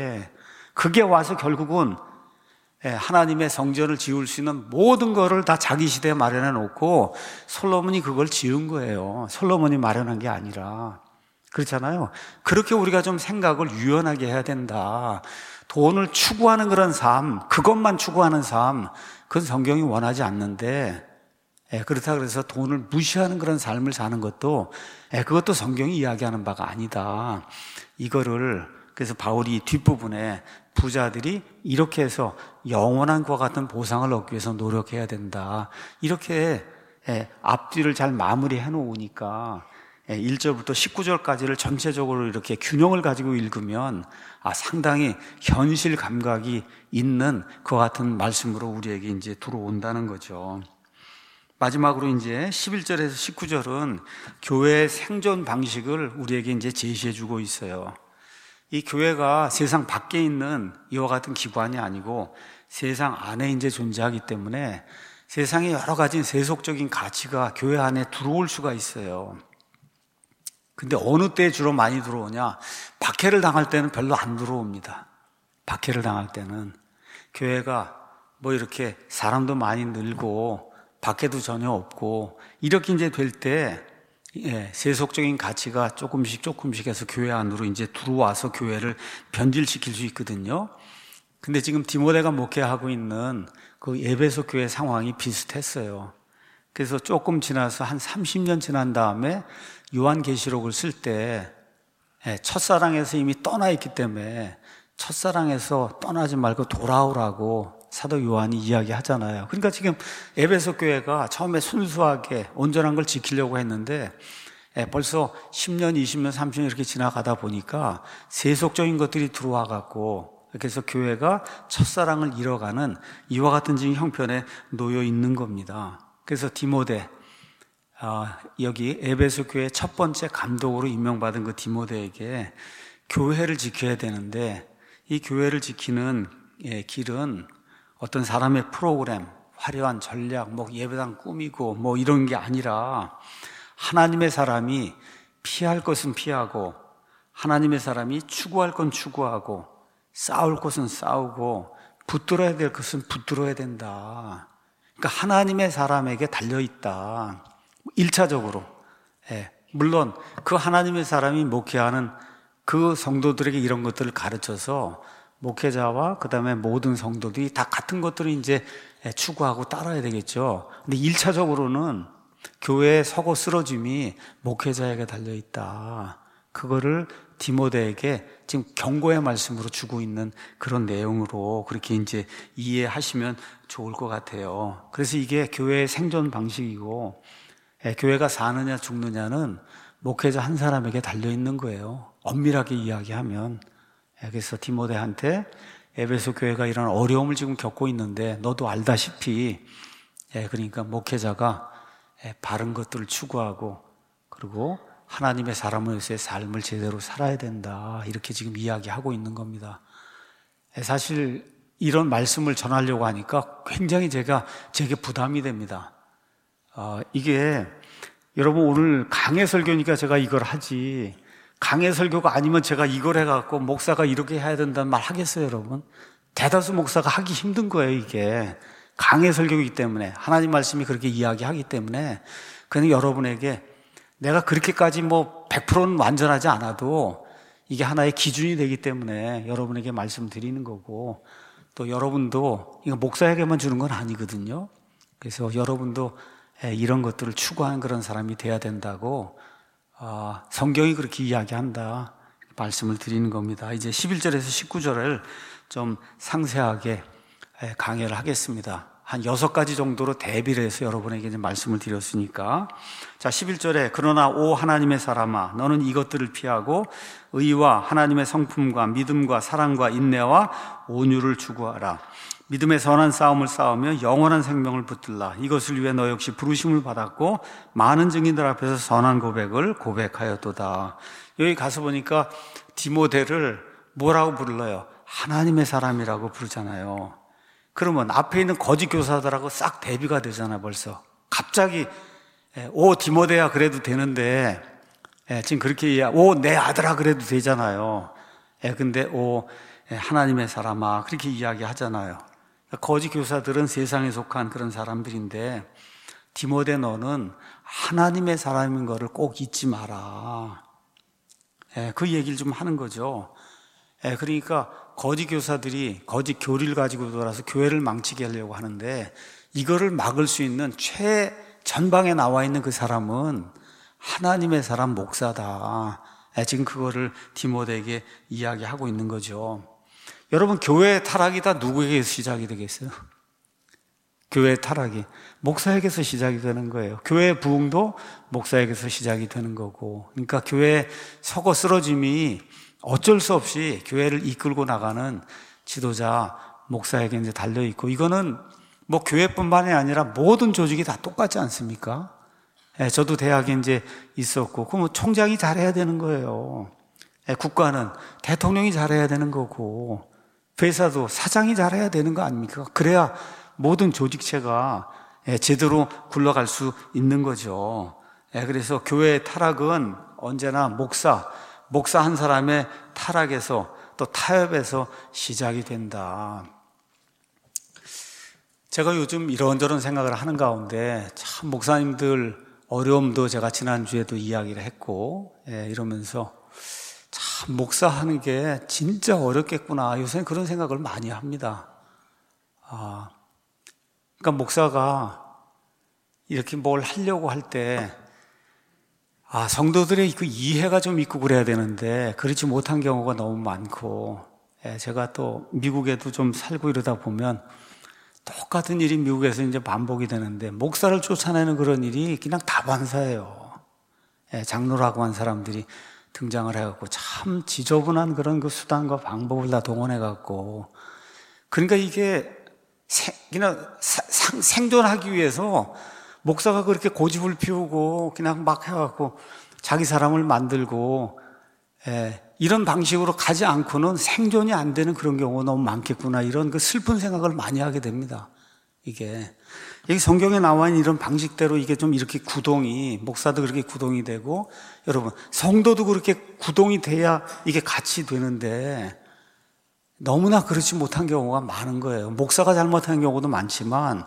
그게 와서 결국은 하나님의 성전을 지을 수 있는 모든 거를 다 자기 시대에 마련해 놓고 솔로몬이 그걸 지은 거예요. 솔로몬이 마련한 게 아니라. 그렇잖아요. 그렇게 우리가 좀 생각을 유연하게 해야 된다. 돈을 추구하는 그런 삶, 그것만 추구하는 삶, 그건 성경이 원하지 않는데, 그렇다 그래서 돈을 무시하는 그런 삶을 사는 것도, 그것도 성경이 이야기하는 바가 아니다. 이거를, 그래서 바울이 뒷부분에 부자들이 이렇게 해서 영원한 것과 같은 보상을 얻기 위해서 노력해야 된다. 이렇게 앞뒤를 잘 마무리해 놓으니까 1절부터 19절까지를 전체적으로 이렇게 균형을 가지고 읽으면 상당히 현실 감각이 있는 그와 같은 말씀으로 우리에게 이제 들어온다는 거죠. 마지막으로 이제 11절에서 19절은 교회의 생존 방식을 우리에게 이제 제시해 주고 있어요. 이 교회가 세상 밖에 있는 이와 같은 기관이 아니고 세상 안에 이제 존재하기 때문에 세상에 여러 가지 세속적인 가치가 교회 안에 들어올 수가 있어요. 근데 어느 때 주로 많이 들어오냐? 박해를 당할 때는 별로 안 들어옵니다. 박해를 당할 때는 교회가 뭐 이렇게 사람도 많이 늘고 박해도 전혀 없고 이렇게 이제 될 때 세속적인 가치가 조금씩 해서 교회 안으로 이제 들어와서 교회를 변질시킬 수 있거든요. 근데 지금 디모데가 목회하고 있는 그 에베소 교회 상황이 비슷했어요. 그래서 조금 지나서 한 30년 지난 다음에 요한계시록을 쓸 때 첫사랑에서 이미 떠나 있기 때문에 첫사랑에서 떠나지 말고 돌아오라고 사도 요한이 이야기하잖아요. 그러니까 지금 에베소 교회가 처음에 순수하게 온전한 걸 지키려고 했는데 벌써 10년, 20년, 30년 이렇게 지나가다 보니까 세속적인 것들이 들어와 갖고 그래서 교회가 첫사랑을 잃어가는 이와 같은 지금 형편에 놓여 있는 겁니다. 그래서 디모데, 여기 에베소 교회 첫 번째 감독으로 임명받은 그 디모데에게 교회를 지켜야 되는데 이 교회를 지키는 길은 어떤 사람의 프로그램, 화려한 전략, 뭐 예배당 꾸미고 뭐 이런 게 아니라 하나님의 사람이 피할 것은 피하고 하나님의 사람이 추구할 건 추구하고 싸울 것은 싸우고 붙들어야 될 것은 붙들어야 된다. 그러니까 하나님의 사람에게 달려있다. 1차적으로. 물론 그 하나님의 사람이 목회하는 그 성도들에게 이런 것들을 가르쳐서 목회자와 그 다음에 모든 성도들이 다 같은 것들을 이제 추구하고 따라야 되겠죠. 근데 1차적으로는 교회의 서고 쓰러짐이 목회자에게 달려있다. 그거를 디모데에게 지금 경고의 말씀으로 주고 있는 그런 내용으로 그렇게 이제 이해하시면 좋을 것 같아요. 그래서 이게 교회의 생존 방식이고 교회가 사느냐 죽느냐는 목회자 한 사람에게 달려있는 거예요. 엄밀하게 이야기하면. 그래서 디모데한테 에베소 교회가 이런 어려움을 지금 겪고 있는데 너도 알다시피 그러니까 목회자가 바른 것들을 추구하고 그리고 하나님의 사람으로서의 삶을 제대로 살아야 된다. 이렇게 지금 이야기하고 있는 겁니다. 사실 이런 말씀을 전하려고 하니까 굉장히 제게 부담이 됩니다. 이게 여러분 오늘 강해 설교니까 제가 이걸 하지 강해 설교가 아니면 제가 이걸 해갖고 목사가 이렇게 해야 된다는 말 하겠어요, 여러분? 대다수 목사가 하기 힘든 거예요, 이게. 강해 설교이기 때문에 하나님 말씀이 그렇게 이야기하기 때문에 그냥 여러분에게 내가 그렇게까지 뭐 100%는 완전하지 않아도 이게 하나의 기준이 되기 때문에 여러분에게 말씀드리는 거고 또 여러분도 이거 목사에게만 주는 건 아니거든요. 그래서 여러분도 이런 것들을 추구하는 그런 사람이 돼야 된다고 성경이 그렇게 이야기한다 말씀을 드리는 겁니다. 이제 11절에서 19절을 좀 상세하게 강해를 하겠습니다. 한 6가지 정도로 대비를 해서 여러분에게 이제 말씀을 드렸으니까. 자, 11절에 그러나 오 하나님의 사람아 너는 이것들을 피하고 의와 하나님의 성품과 믿음과 사랑과 인내와 온유를 추구하라. 믿음의 선한 싸움을 싸우며 영원한 생명을 붙들라. 이것을 위해 너 역시 부르심을 받았고 많은 증인들 앞에서 선한 고백을 고백하였도다. 여기 가서 보니까 디모데를 뭐라고 불러요? 하나님의 사람이라고 부르잖아요. 그러면 앞에 있는 거짓 교사들하고 싹 대비가 되잖아요. 벌써 갑자기 오 디모데야 그래도 되는데 지금 그렇게 오 내 아들아 그래도 되잖아요. 근데 오 하나님의 사람아 그렇게 이야기하잖아요. 거짓 교사들은 세상에 속한 그런 사람들인데 디모데 너는 하나님의 사람인 거를 꼭 잊지 마라. 그 얘기를 좀 하는 거죠. 그러니까 거짓 교사들이 거짓 교리를 가지고 돌아서 교회를 망치게 하려고 하는데 이거를 막을 수 있는 최전방에 나와 있는 그 사람은 하나님의 사람 목사다. 지금 그거를 디모데에게 이야기하고 있는 거죠. 여러분 교회의 타락이 다 누구에게 시작이 되겠어요? 교회의 타락이 목사에게서 시작이 되는 거예요. 교회의 부흥도 목사에게서 시작이 되는 거고, 그러니까 교회의 서거 쓰러짐이 어쩔 수 없이 교회를 이끌고 나가는 지도자 목사에게 이제 달려 있고, 이거는 뭐 교회뿐만이 아니라 모든 조직이 다 똑같지 않습니까? 저도 대학에 이제 있었고, 그럼 총장이 잘해야 되는 거예요. 국가는 대통령이 잘해야 되는 거고, 회사도 사장이 잘해야 되는 거 아닙니까? 그래야 모든 조직체가 제대로 굴러갈 수 있는 거죠. 그래서 교회의 타락은 언제나 목사 한 사람의 타락에서 또 타협에서 시작이 된다. 제가 요즘 이런저런 생각을 하는 가운데 참 목사님들 어려움도 제가 지난주에도 이야기를 했고, 이러면서 참 목사하는 게 진짜 어렵겠구나. 요새는 그런 생각을 많이 합니다. 그러니까 목사가 이렇게 뭘 하려고 할 때 성도들의 그 이해가 좀 있고 그래야 되는데 그렇지 못한 경우가 너무 많고, 제가 또 미국에도 좀 살고 이러다 보면 똑같은 일이 미국에서 이제 반복이 되는데 목사를 쫓아내는 그런 일이 그냥 다반사예요. 장로라고 한 사람들이 등장을 해갖고 참 지저분한 그런 그 수단과 방법을 다 동원해갖고, 그러니까 이게 그냥 생존하기 위해서 목사가 그렇게 고집을 피우고 그냥 막 해갖고 자기 사람을 만들고 이런 방식으로 가지 않고는 생존이 안 되는 그런 경우가 너무 많겠구나, 이런 그 슬픈 생각을 많이 하게 됩니다. 이게 여기 성경에 나와 있는 이런 방식대로 이게 좀 이렇게 구동이, 목사도 그렇게 구동이 되고 여러분 성도도 그렇게 구동이 돼야 이게 같이 되는데 너무나 그렇지 못한 경우가 많은 거예요. 목사가 잘못하는 경우도 많지만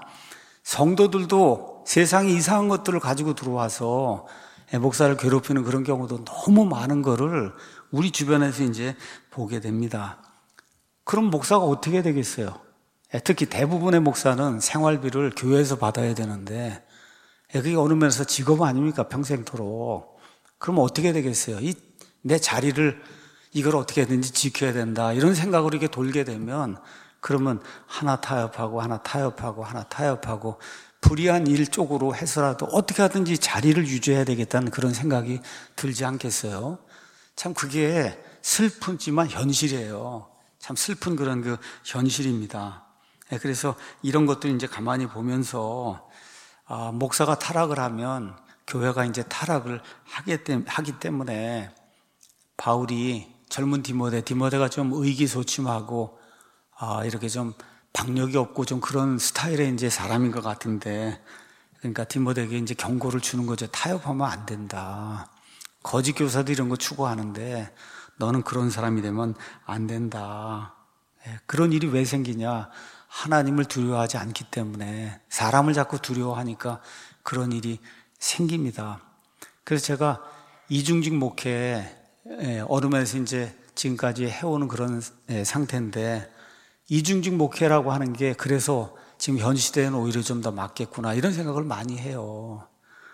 성도들도 세상에 이상한 것들을 가지고 들어와서 목사를 괴롭히는 그런 경우도 너무 많은 거를 우리 주변에서 이제 보게 됩니다. 그럼 목사가 어떻게 되겠어요? 특히 대부분의 목사는 생활비를 교회에서 받아야 되는데 그게 어느 면에서 직업 아닙니까? 평생토록. 그러면 어떻게 되겠어요? 내 자리를 이걸 어떻게든지 지켜야 된다, 이런 생각으로 이렇게 돌게 되면 그러면 하나 타협하고 하나 타협하고 하나 타협하고 불이한 일 쪽으로 해서라도 어떻게 하든지 자리를 유지해야 되겠다는 그런 생각이 들지 않겠어요? 참 그게 슬프지만 현실이에요. 참 슬픈 그런 그 현실입니다. 그래서 이런 것들 이제 가만히 보면서 목사가 타락을 하면 교회가 이제 타락을 하기 때문에 바울이 젊은 디모데가 좀 의기소침하고 이렇게 좀 박력이 없고 좀 그런 스타일의 이제 사람인 것 같은데, 그러니까 디모데에게 이제 경고를 주는 거죠. 타협하면 안 된다. 거짓 교사도 이런 거 추구하는데 너는 그런 사람이 되면 안 된다. 그런 일이 왜 생기냐? 하나님을 두려워하지 않기 때문에, 사람을 자꾸 두려워하니까 그런 일이 생깁니다. 그래서 제가 이중직 목회 어둠에서 이제 지금까지 해오는 그런 상태인데, 이중직 목회라고 하는 게 그래서 지금 현 시대에는 오히려 좀 더 맞겠구나, 이런 생각을 많이 해요.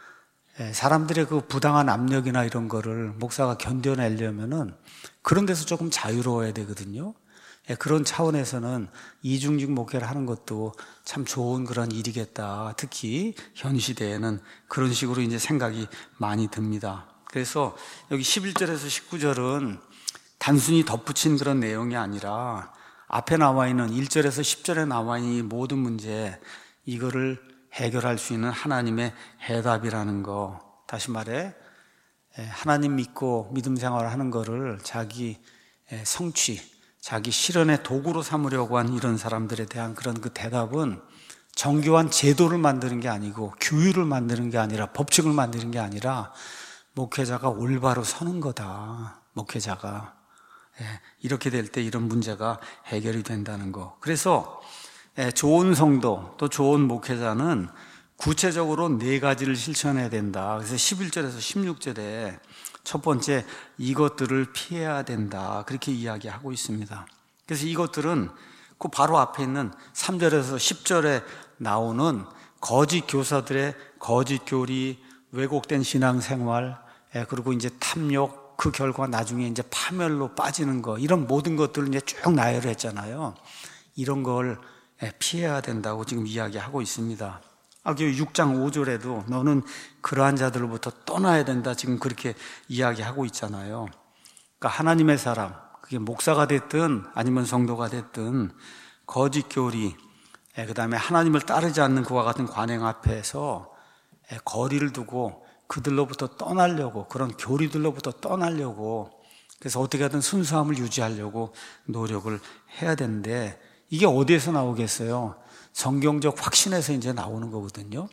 사람들의 그 부당한 압력이나 이런 거를 목사가 견뎌내려면은 그런 데서 조금 자유로워야 되거든요. 그런 차원에서는 이중직 목회를 하는 것도 참 좋은 그런 일이겠다. 특히 현 시대에는 그런 식으로 이제 생각이 많이 듭니다. 그래서 여기 11절에서 19절은 단순히 덧붙인 그런 내용이 아니라 앞에 나와 있는 1절에서 10절에 나와 있는 이 모든 문제, 이거를 해결할 수 있는 하나님의 해답이라는 거. 다시 말해 하나님 믿고 믿음 생활을 하는 거를 자기 성취, 자기 실현의 도구로 삼으려고 한 이런 사람들에 대한 그런 그 대답은 정교한 제도를 만드는 게 아니고 규율을 만드는 게 아니라 법칙을 만드는 게 아니라 목회자가 올바로 서는 거다. 목회자가 이렇게 될 때 이런 문제가 해결이 된다는 거. 그래서 좋은 성도 또 좋은 목회자는 구체적으로 4가지를 실천해야 된다. 그래서 11절에서 16절에 첫 번째, 이것들을 피해야 된다. 그렇게 이야기하고 있습니다. 그래서 이것들은 그 바로 앞에 있는 3절에서 10절에 나오는 거짓 교사들의 거짓 교리, 왜곡된 신앙생활, 그리고 이제 탐욕, 그 결과 나중에 이제 파멸로 빠지는 거, 이런 모든 것들을 이제 쭉 나열을 했잖아요. 이런 걸 피해야 된다고 지금 이야기하고 있습니다. 6장 5절에도 너는 그러한 자들로부터 떠나야 된다. 지금 그렇게 이야기하고 있잖아요. 그러니까 하나님의 사람, 그게 목사가 됐든 아니면 성도가 됐든 거짓 교리, 그 다음에 하나님을 따르지 않는 그와 같은 관행 앞에서 거리를 두고 그들로부터 떠나려고, 그런 교리들로부터 떠나려고, 그래서 어떻게든 순수함을 유지하려고 노력을 해야 되는데, 이게 어디에서 나오겠어요? 성경적 확신에서 이제 나오는 거거든요.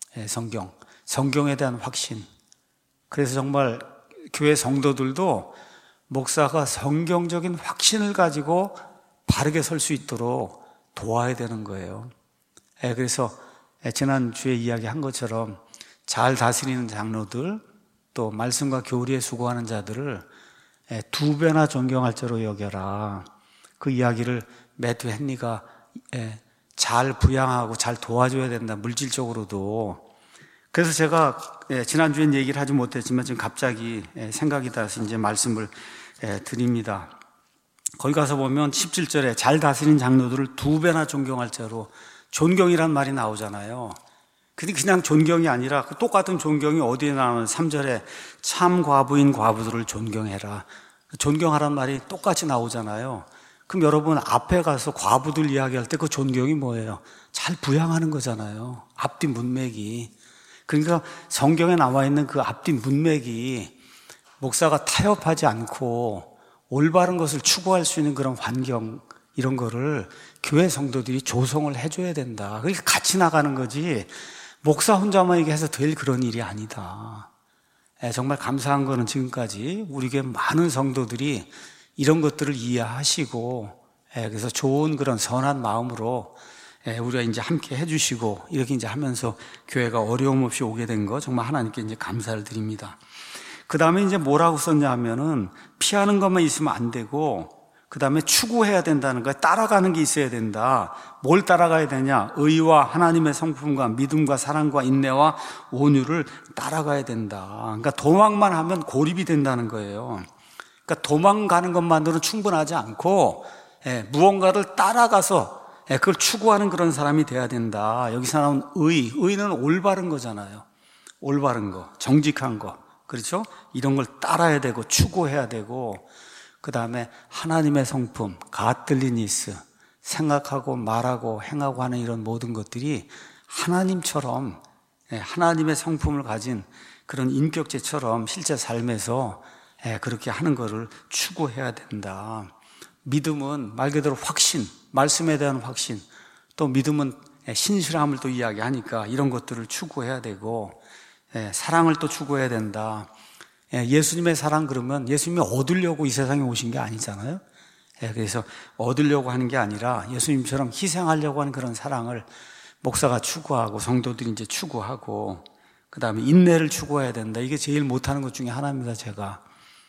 성경에 대한 확신. 그래서 정말 교회 성도들도 목사가 성경적인 확신을 가지고 바르게 설 수 있도록 도와야 되는 거예요. 그래서 지난주에 이야기한 것처럼 잘 다스리는 장로들, 또 말씀과 교리에 수고하는 자들을 2배나 존경할 자로 여겨라. 그 이야기를 매튜 헨리가 잘 부양하고 잘 도와줘야 된다, 물질적으로도. 그래서 제가 지난주엔 얘기를 하지 못했지만 지금 갑자기 생각이 나서 이제 말씀을 드립니다. 거기 가서 보면 17절에 잘 다스리는 장로들을 2배나 존경할 자로, 존경이란 말이 나오잖아요. 근데 그냥 존경이 아니라 그 똑같은 존경이 어디에 나오는 3절에 참 과부인 과부들을 존경해라. 존경하란 말이 똑같이 나오잖아요. 그럼 여러분 앞에 가서 과부들 이야기할 때 그 존경이 뭐예요? 잘 부양하는 거잖아요. 앞뒤 문맥이. 그러니까 성경에 나와 있는 그 앞뒤 문맥이 목사가 타협하지 않고 올바른 것을 추구할 수 있는 그런 환경, 이런 거를 교회 성도들이 조성을 해줘야 된다. 그러니까 같이 나가는 거지 목사 혼자만 얘기해서 될 그런 일이 아니다. 정말 감사한 거는 지금까지 우리 교회 많은 성도들이 이런 것들을 이해하시고, 그래서 좋은 그런 선한 마음으로 우리가 이제 함께 해주시고 이렇게 이제 하면서 교회가 어려움 없이 오게 된 거 정말 하나님께 이제 감사를 드립니다. 그 다음에 이제 뭐라고 썼냐 하면은 피하는 것만 있으면 안 되고, 그 다음에 추구해야 된다는 거야. 따라가는 게 있어야 된다. 뭘 따라가야 되냐? 의와 하나님의 성품과 믿음과 사랑과 인내와 온유를 따라가야 된다. 그러니까 도망만 하면 고립이 된다는 거예요. 그러니까 도망가는 것만으로는 충분하지 않고 무언가를 따라가서 그걸 추구하는 그런 사람이 돼야 된다. 여기서 나온 의는 올바른 거잖아요. 올바른 거, 정직한 거, 그렇죠? 이런 걸 따라야 되고 추구해야 되고, 그 다음에 하나님의 성품, 가틀리니스, 생각하고 말하고 행하고 하는 이런 모든 것들이 하나님처럼, 하나님의 성품을 가진 그런 인격체처럼 실제 삶에서 그렇게 하는 것을 추구해야 된다. 믿음은 말 그대로 확신, 말씀에 대한 확신, 또 믿음은 신실함을 또 이야기하니까 이런 것들을 추구해야 되고, 사랑을 또 추구해야 된다. 예수님의 사랑, 그러면 예수님이 얻으려고 이 세상에 오신 게 아니잖아요. 그래서 얻으려고 하는 게 아니라 예수님처럼 희생하려고 하는 그런 사랑을 목사가 추구하고 성도들이 이제 추구하고, 그 다음에 인내를 추구해야 된다. 이게 제일 못하는 것 중에 하나입니다. 제가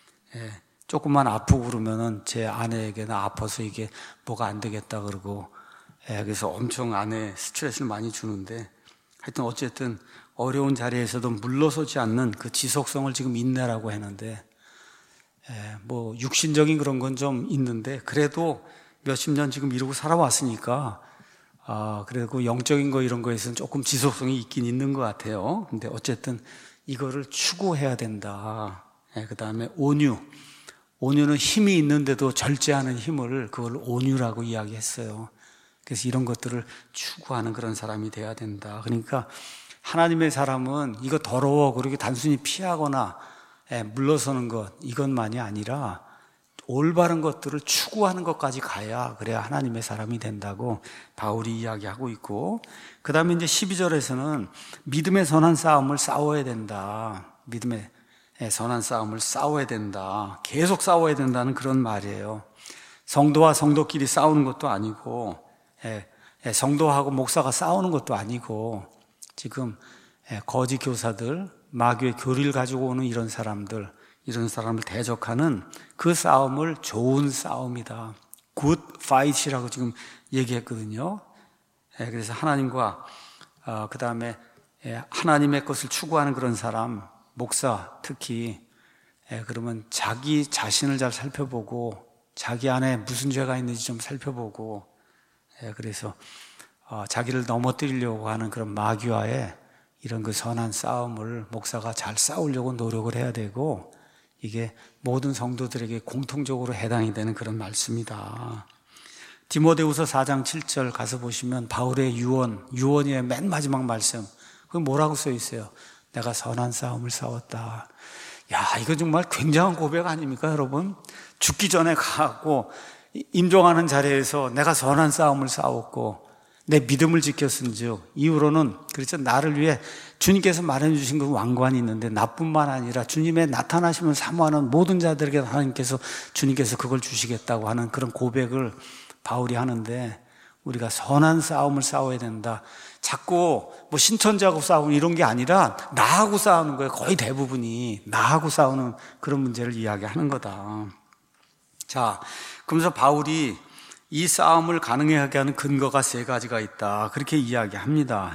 조금만 아프고 그러면은 제 아내에게는 아파서 이게 뭐가 안 되겠다 그러고, 그래서 엄청 아내에 스트레스를 많이 주는데, 하여튼 어쨌든 어려운 자리에서도 물러서지 않는 그 지속성을 지금 인내라고 했는데, 뭐 육신적인 그런 건 좀 있는데 그래도 몇십 년 지금 이러고 살아왔으니까 그리고 영적인 거 이런 거에서는 조금 지속성이 있긴 있는 것 같아요. 근데 어쨌든 이거를 추구해야 된다. 그 다음에 온유는 힘이 있는데도 절제하는 힘을 그걸 온유라고 이야기했어요. 그래서 이런 것들을 추구하는 그런 사람이 돼야 된다. 그러니까 하나님의 사람은 이거 더러워 그렇게 단순히 피하거나 물러서는 것 이것만이 아니라 올바른 것들을 추구하는 것까지 가야 그래야 하나님의 사람이 된다고 바울이 이야기하고 있고, 그 다음에 이제 12절에서는 믿음의 선한 싸움을 싸워야 된다. 믿음의 선한 싸움을 싸워야 된다. 계속 싸워야 된다는 그런 말이에요. 성도와 성도끼리 싸우는 것도 아니고, 성도하고 목사가 싸우는 것도 아니고, 지금 거짓 교사들, 마귀의 교리를 가지고 오는 이런 사람을 대적하는 그 싸움을 좋은 싸움이다. good fight이라고 지금 얘기했거든요. 그래서 하나님과 그 다음에 하나님의 것을 추구하는 그런 사람, 목사 특히 그러면 자기 자신을 잘 살펴보고 자기 안에 무슨 죄가 있는지 좀 살펴보고 그래서 자기를 넘어뜨리려고 하는 그런 마귀와의 이런 그 선한 싸움을 목사가 잘 싸우려고 노력을 해야 되고, 이게 모든 성도들에게 공통적으로 해당이 되는 그런 말씀이다. 디모데후서 4장 7절 가서 보시면 바울의 유언의 맨 마지막 말씀, 그게 뭐라고 써 있어요? 내가 선한 싸움을 싸웠다. 야, 이거 정말 굉장한 고백 아닙니까, 여러분? 죽기 전에 가고 임종하는 자리에서 내가 선한 싸움을 싸웠고 내 믿음을 지켰은즉 이후로는 그렇죠, 나를 위해 주님께서 마련해 주신 그 왕관이 있는데 나뿐만 아니라 주님의 나타나심을 사모하는 모든 자들에게 하나님께서 주님께서 그걸 주시겠다고 하는 그런 고백을 바울이 하는데, 우리가 선한 싸움을 싸워야 된다. 자꾸 뭐 신천지하고 싸우는 이런 게 아니라 나하고 싸우는 거예요. 거의 대부분이 나하고 싸우는 그런 문제를 이야기하는 거다. 자, 그러면서 바울이 이 싸움을 가능하게 하는 근거가 세 가지가 있다, 그렇게 이야기합니다.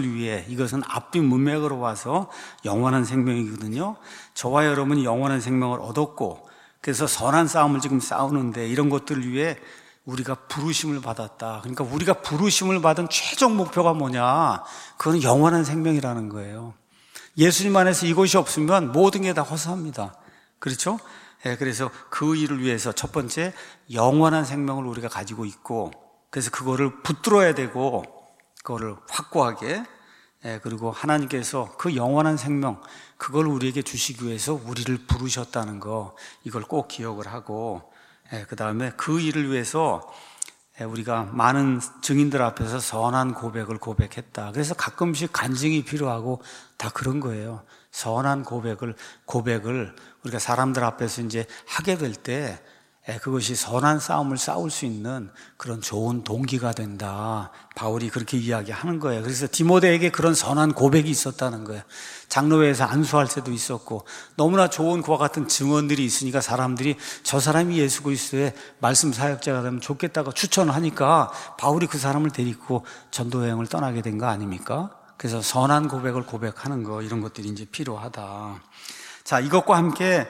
이것은 앞뒤 문맥으로 와서 영원한 생명이거든요. 저와 여러분이 영원한 생명을 얻었고, 그래서 선한 싸움을 지금 싸우는데 이런 것들을 위해 우리가 부르심을 받았다. 그러니까 우리가 부르심을 받은 최종 목표가 뭐냐? 그건 영원한 생명이라는 거예요. 예수님 안에서 이것이 없으면 모든 게 다 허사합니다. 그렇죠? 그래서 그 일을 위해서 첫 번째 영원한 생명을 우리가 가지고 있고, 그래서 그거를 붙들어야 되고 그거를 확고하게, 그리고 하나님께서 그 영원한 생명 그걸 우리에게 주시기 위해서 우리를 부르셨다는 거, 이걸 꼭 기억을 하고, 그 다음에 그 일을 위해서 우리가 많은 증인들 앞에서 선한 고백을 고백했다. 그래서 가끔씩 간증이 필요하고 다 그런 거예요. 선한 고백을 우리가 사람들 앞에서 이제 하게 될 때 그것이 선한 싸움을 싸울 수 있는 그런 좋은 동기가 된다. 바울이 그렇게 이야기하는 거예요. 그래서 디모데에게 그런 선한 고백이 있었다는 거예요. 장로회에서 안수할 때도 있었고, 너무나 좋은 그와 같은 증언들이 있으니까 사람들이 저 사람이 예수 그리스도의 말씀 사역자가 되면 좋겠다고 추천하니까 바울이 그 사람을 데리고 전도 여행을 떠나게 된 거 아닙니까? 그래서 선한 고백을 고백하는 거, 이런 것들이 이제 필요하다. 자, 이것과 함께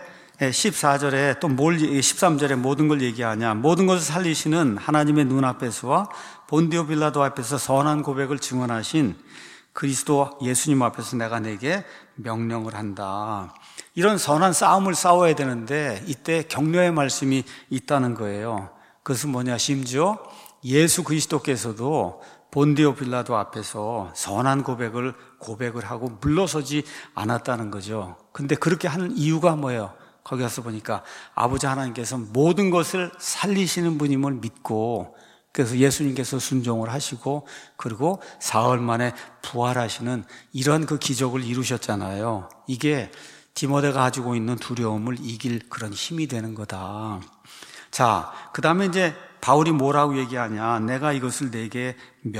14절에 또 13절에 모든 걸 얘기하냐? 모든 것을 살리시는 하나님의 눈앞에서와 본디오 빌라도 앞에서 선한 고백을 증언하신 그리스도 예수님 앞에서 내가 내게 명령을 한다. 이런 선한 싸움을 싸워야 되는데 이때 격려의 말씀이 있다는 거예요. 그것은 뭐냐? 심지어 예수 그리스도께서도 본디오 빌라도 앞에서 선한 고백을 하고 물러서지 않았다는 거죠. 근데 그렇게 하는 이유가 뭐예요? 거기 가서 보니까 아버지 하나님께서 모든 것을 살리시는 분임을 믿고, 그래서 예수님께서 순종을 하시고 그리고 사흘 만에 부활하시는 이런 그 기적을 이루셨잖아요. 이게 디모데가 가지고 있는 두려움을 이길 그런 힘이 되는 거다. 자, 그 다음에 이제 바울이 뭐라고 얘기하냐? 내가 이것을 내게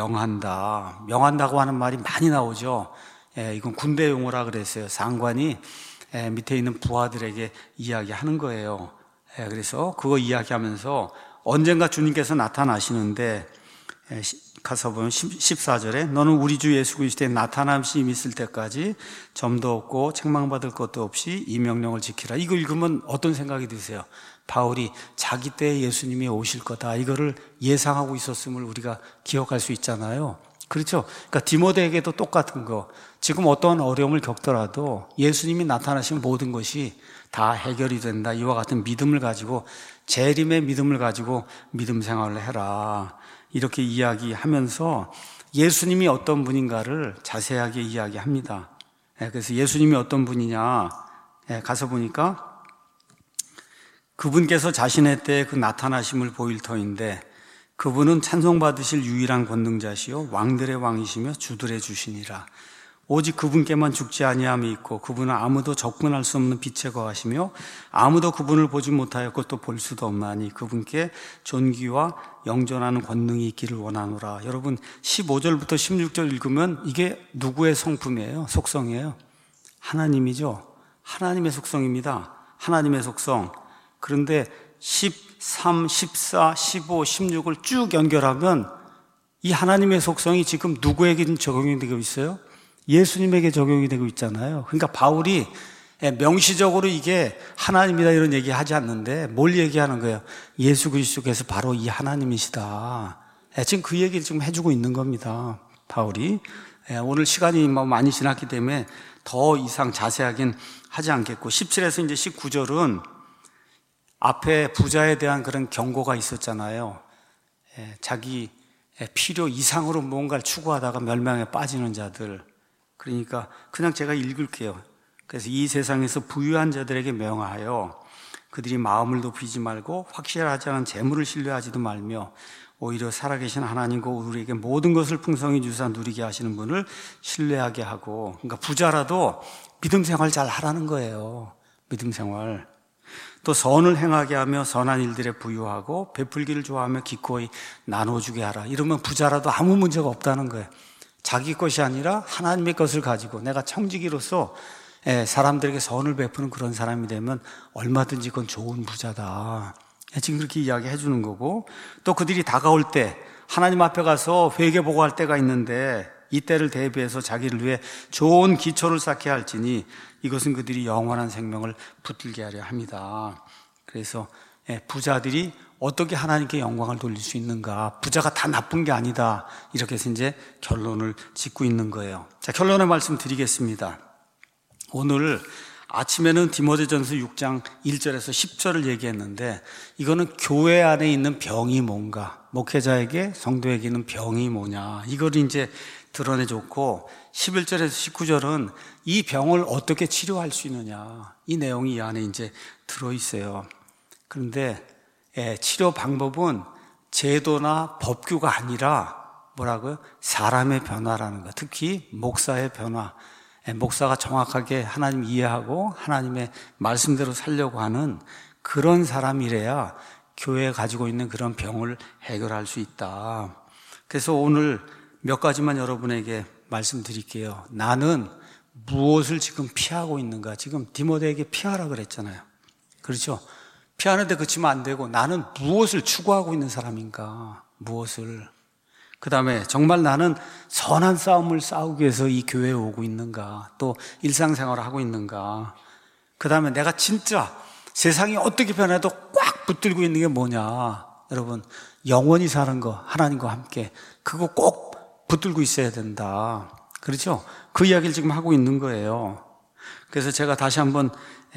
명한다. 명한다고 하는 말이 많이 나오죠. 이건 군대 용어라 그랬어요. 상관이 밑에 있는 부하들에게 이야기하는 거예요. 그래서 그거 이야기하면서 언젠가 주님께서 나타나시는데, 가서 보면 14절에 너는 우리 주 예수 그리스도의 나타남심이 있을 때까지 점도 없고 책망받을 것도 없이 이 명령을 지키라. 이거 읽으면 어떤 생각이 드세요? 바울이 자기 때에 예수님이 오실 거다, 이거를 예상하고 있었음을 우리가 기억할 수 있잖아요. 그렇죠? 그러니까 디모데에게도 똑같은 거, 지금 어떠한 어려움을 겪더라도 예수님이 나타나시면 모든 것이 다 해결이 된다, 이와 같은 믿음을 가지고, 재림의 믿음을 가지고 믿음 생활을 해라, 이렇게 이야기하면서 예수님이 어떤 분인가를 자세하게 이야기합니다. 그래서 예수님이 어떤 분이냐, 가서 보니까 그분께서 자신의 때에 그 나타나심을 보일 터인데 그분은 찬송받으실 유일한 권능자시요 왕들의 왕이시며 주들의 주시니라. 오직 그분께만 죽지 아니함이 있고 그분은 아무도 접근할 수 없는 빛에 거하시며 아무도 그분을 보지 못하였고 또 볼 수도 없나니 그분께 존귀와 영존하는 권능이 있기를 원하노라. 여러분 15절부터 16절 읽으면 이게 누구의 성품이에요? 속성이에요? 하나님이죠. 하나님의 속성입니다. 하나님의 속성. 그런데 13, 14, 15, 16을 쭉 연결하면 이 하나님의 속성이 지금 누구에게 적용이 되고 있어요? 예수님에게 적용이 되고 있잖아요. 그러니까 바울이 명시적으로 이게 하나님이다 이런 얘기 하지 않는데 뭘 얘기하는 거예요? 예수 그리스도께서 바로 이 하나님이시다. 지금 그 얘기를 지금 해주고 있는 겁니다. 바울이. 오늘 시간이 많이 지났기 때문에 더 이상 자세하긴 하지 않겠고 17에서 이제 19절은 앞에 부자에 대한 그런 경고가 있었잖아요. 자기 필요 이상으로 뭔가를 추구하다가 멸망에 빠지는 자들. 그러니까 그냥 제가 읽을게요. 그래서 이 세상에서 부유한 자들에게 명하여 그들이 마음을 높이지 말고 확실하지 않은 재물을 신뢰하지도 말며 오히려 살아계신 하나님과 우리에게 모든 것을 풍성히 주사 누리게 하시는 분을 신뢰하게 하고, 그러니까 부자라도 믿음 생활 잘 하라는 거예요. 믿음 생활. 또 선을 행하게 하며 선한 일들에 부유하고 베풀기를 좋아하며 기꺼이 나눠주게 하라. 이러면 부자라도 아무 문제가 없다는 거예요. 자기 것이 아니라 하나님의 것을 가지고 내가 청지기로서 사람들에게 선을 베푸는 그런 사람이 되면 얼마든지 그건 좋은 부자다. 지금 그렇게 이야기해 주는 거고, 또 그들이 다가올 때 하나님 앞에 가서 회개보고할 때가 있는데 이 때를 대비해서 자기를 위해 좋은 기초를 쌓게 할지니 이것은 그들이 영원한 생명을 붙들게 하려 합니다. 그래서 부자들이 어떻게 하나님께 영광을 돌릴 수 있는가, 부자가 다 나쁜 게 아니다, 이렇게 해서 이제 결론을 짓고 있는 거예요. 자, 결론의 말씀 드리겠습니다. 오늘 아침에는 디모데전서 6장 1절에서 10절을 얘기했는데 이거는 교회 안에 있는 병이 뭔가, 목회자에게 성도에게 있는 병이 뭐냐, 이걸 이제 드러내줬고 11절에서 19절은 이 병을 어떻게 치료할 수 있느냐, 이 내용이 이 안에 이제 들어있어요. 그런데 치료 방법은 제도나 법규가 아니라 뭐라고요? 사람의 변화라는 거. 특히 목사의 변화. 목사가 정확하게 하나님 이해하고 하나님의 말씀대로 살려고 하는 그런 사람이래야 교회에 가지고 있는 그런 병을 해결할 수 있다. 그래서 오늘 몇 가지만 여러분에게 말씀드릴게요. 나는 무엇을 지금 피하고 있는가? 지금 디모데에게 피하라 그랬잖아요. 그렇죠? 피하는데 그치면 안 되고 나는 무엇을 추구하고 있는 사람인가? 무엇을? 그 다음에 정말 나는 선한 싸움을 싸우기 위해서 이 교회에 오고 있는가? 또 일상생활을 하고 있는가? 그 다음에 내가 진짜 세상이 어떻게 변해도 꽉 붙들고 있는 게 뭐냐? 여러분, 영원히 사는 거, 하나님과 함께, 그거 꼭 붙들고 있어야 된다. 그렇죠? 그 이야기를 지금 하고 있는 거예요. 그래서 제가 다시 한번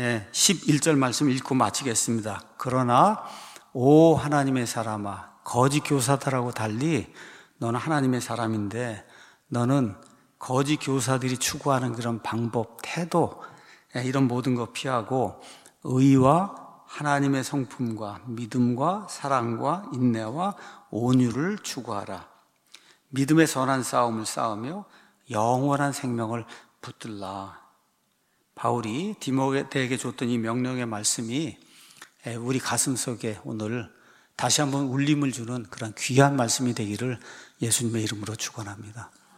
11절 말씀 읽고 마치겠습니다. 그러나 오 하나님의 사람아, 거짓 교사들하고 달리 너는 하나님의 사람인데 너는 거짓 교사들이 추구하는 그런 방법, 태도, 이런 모든 거 피하고 의와 하나님의 성품과 믿음과 사랑과 인내와 온유를 추구하라. 믿음의 선한 싸움을 싸우며 영원한 생명을 붙들라. 바울이 디모데에게 줬던 이 명령의 말씀이 우리 가슴 속에 오늘 다시 한번 울림을 주는 그런 귀한 말씀이 되기를 예수님의 이름으로 축원합니다.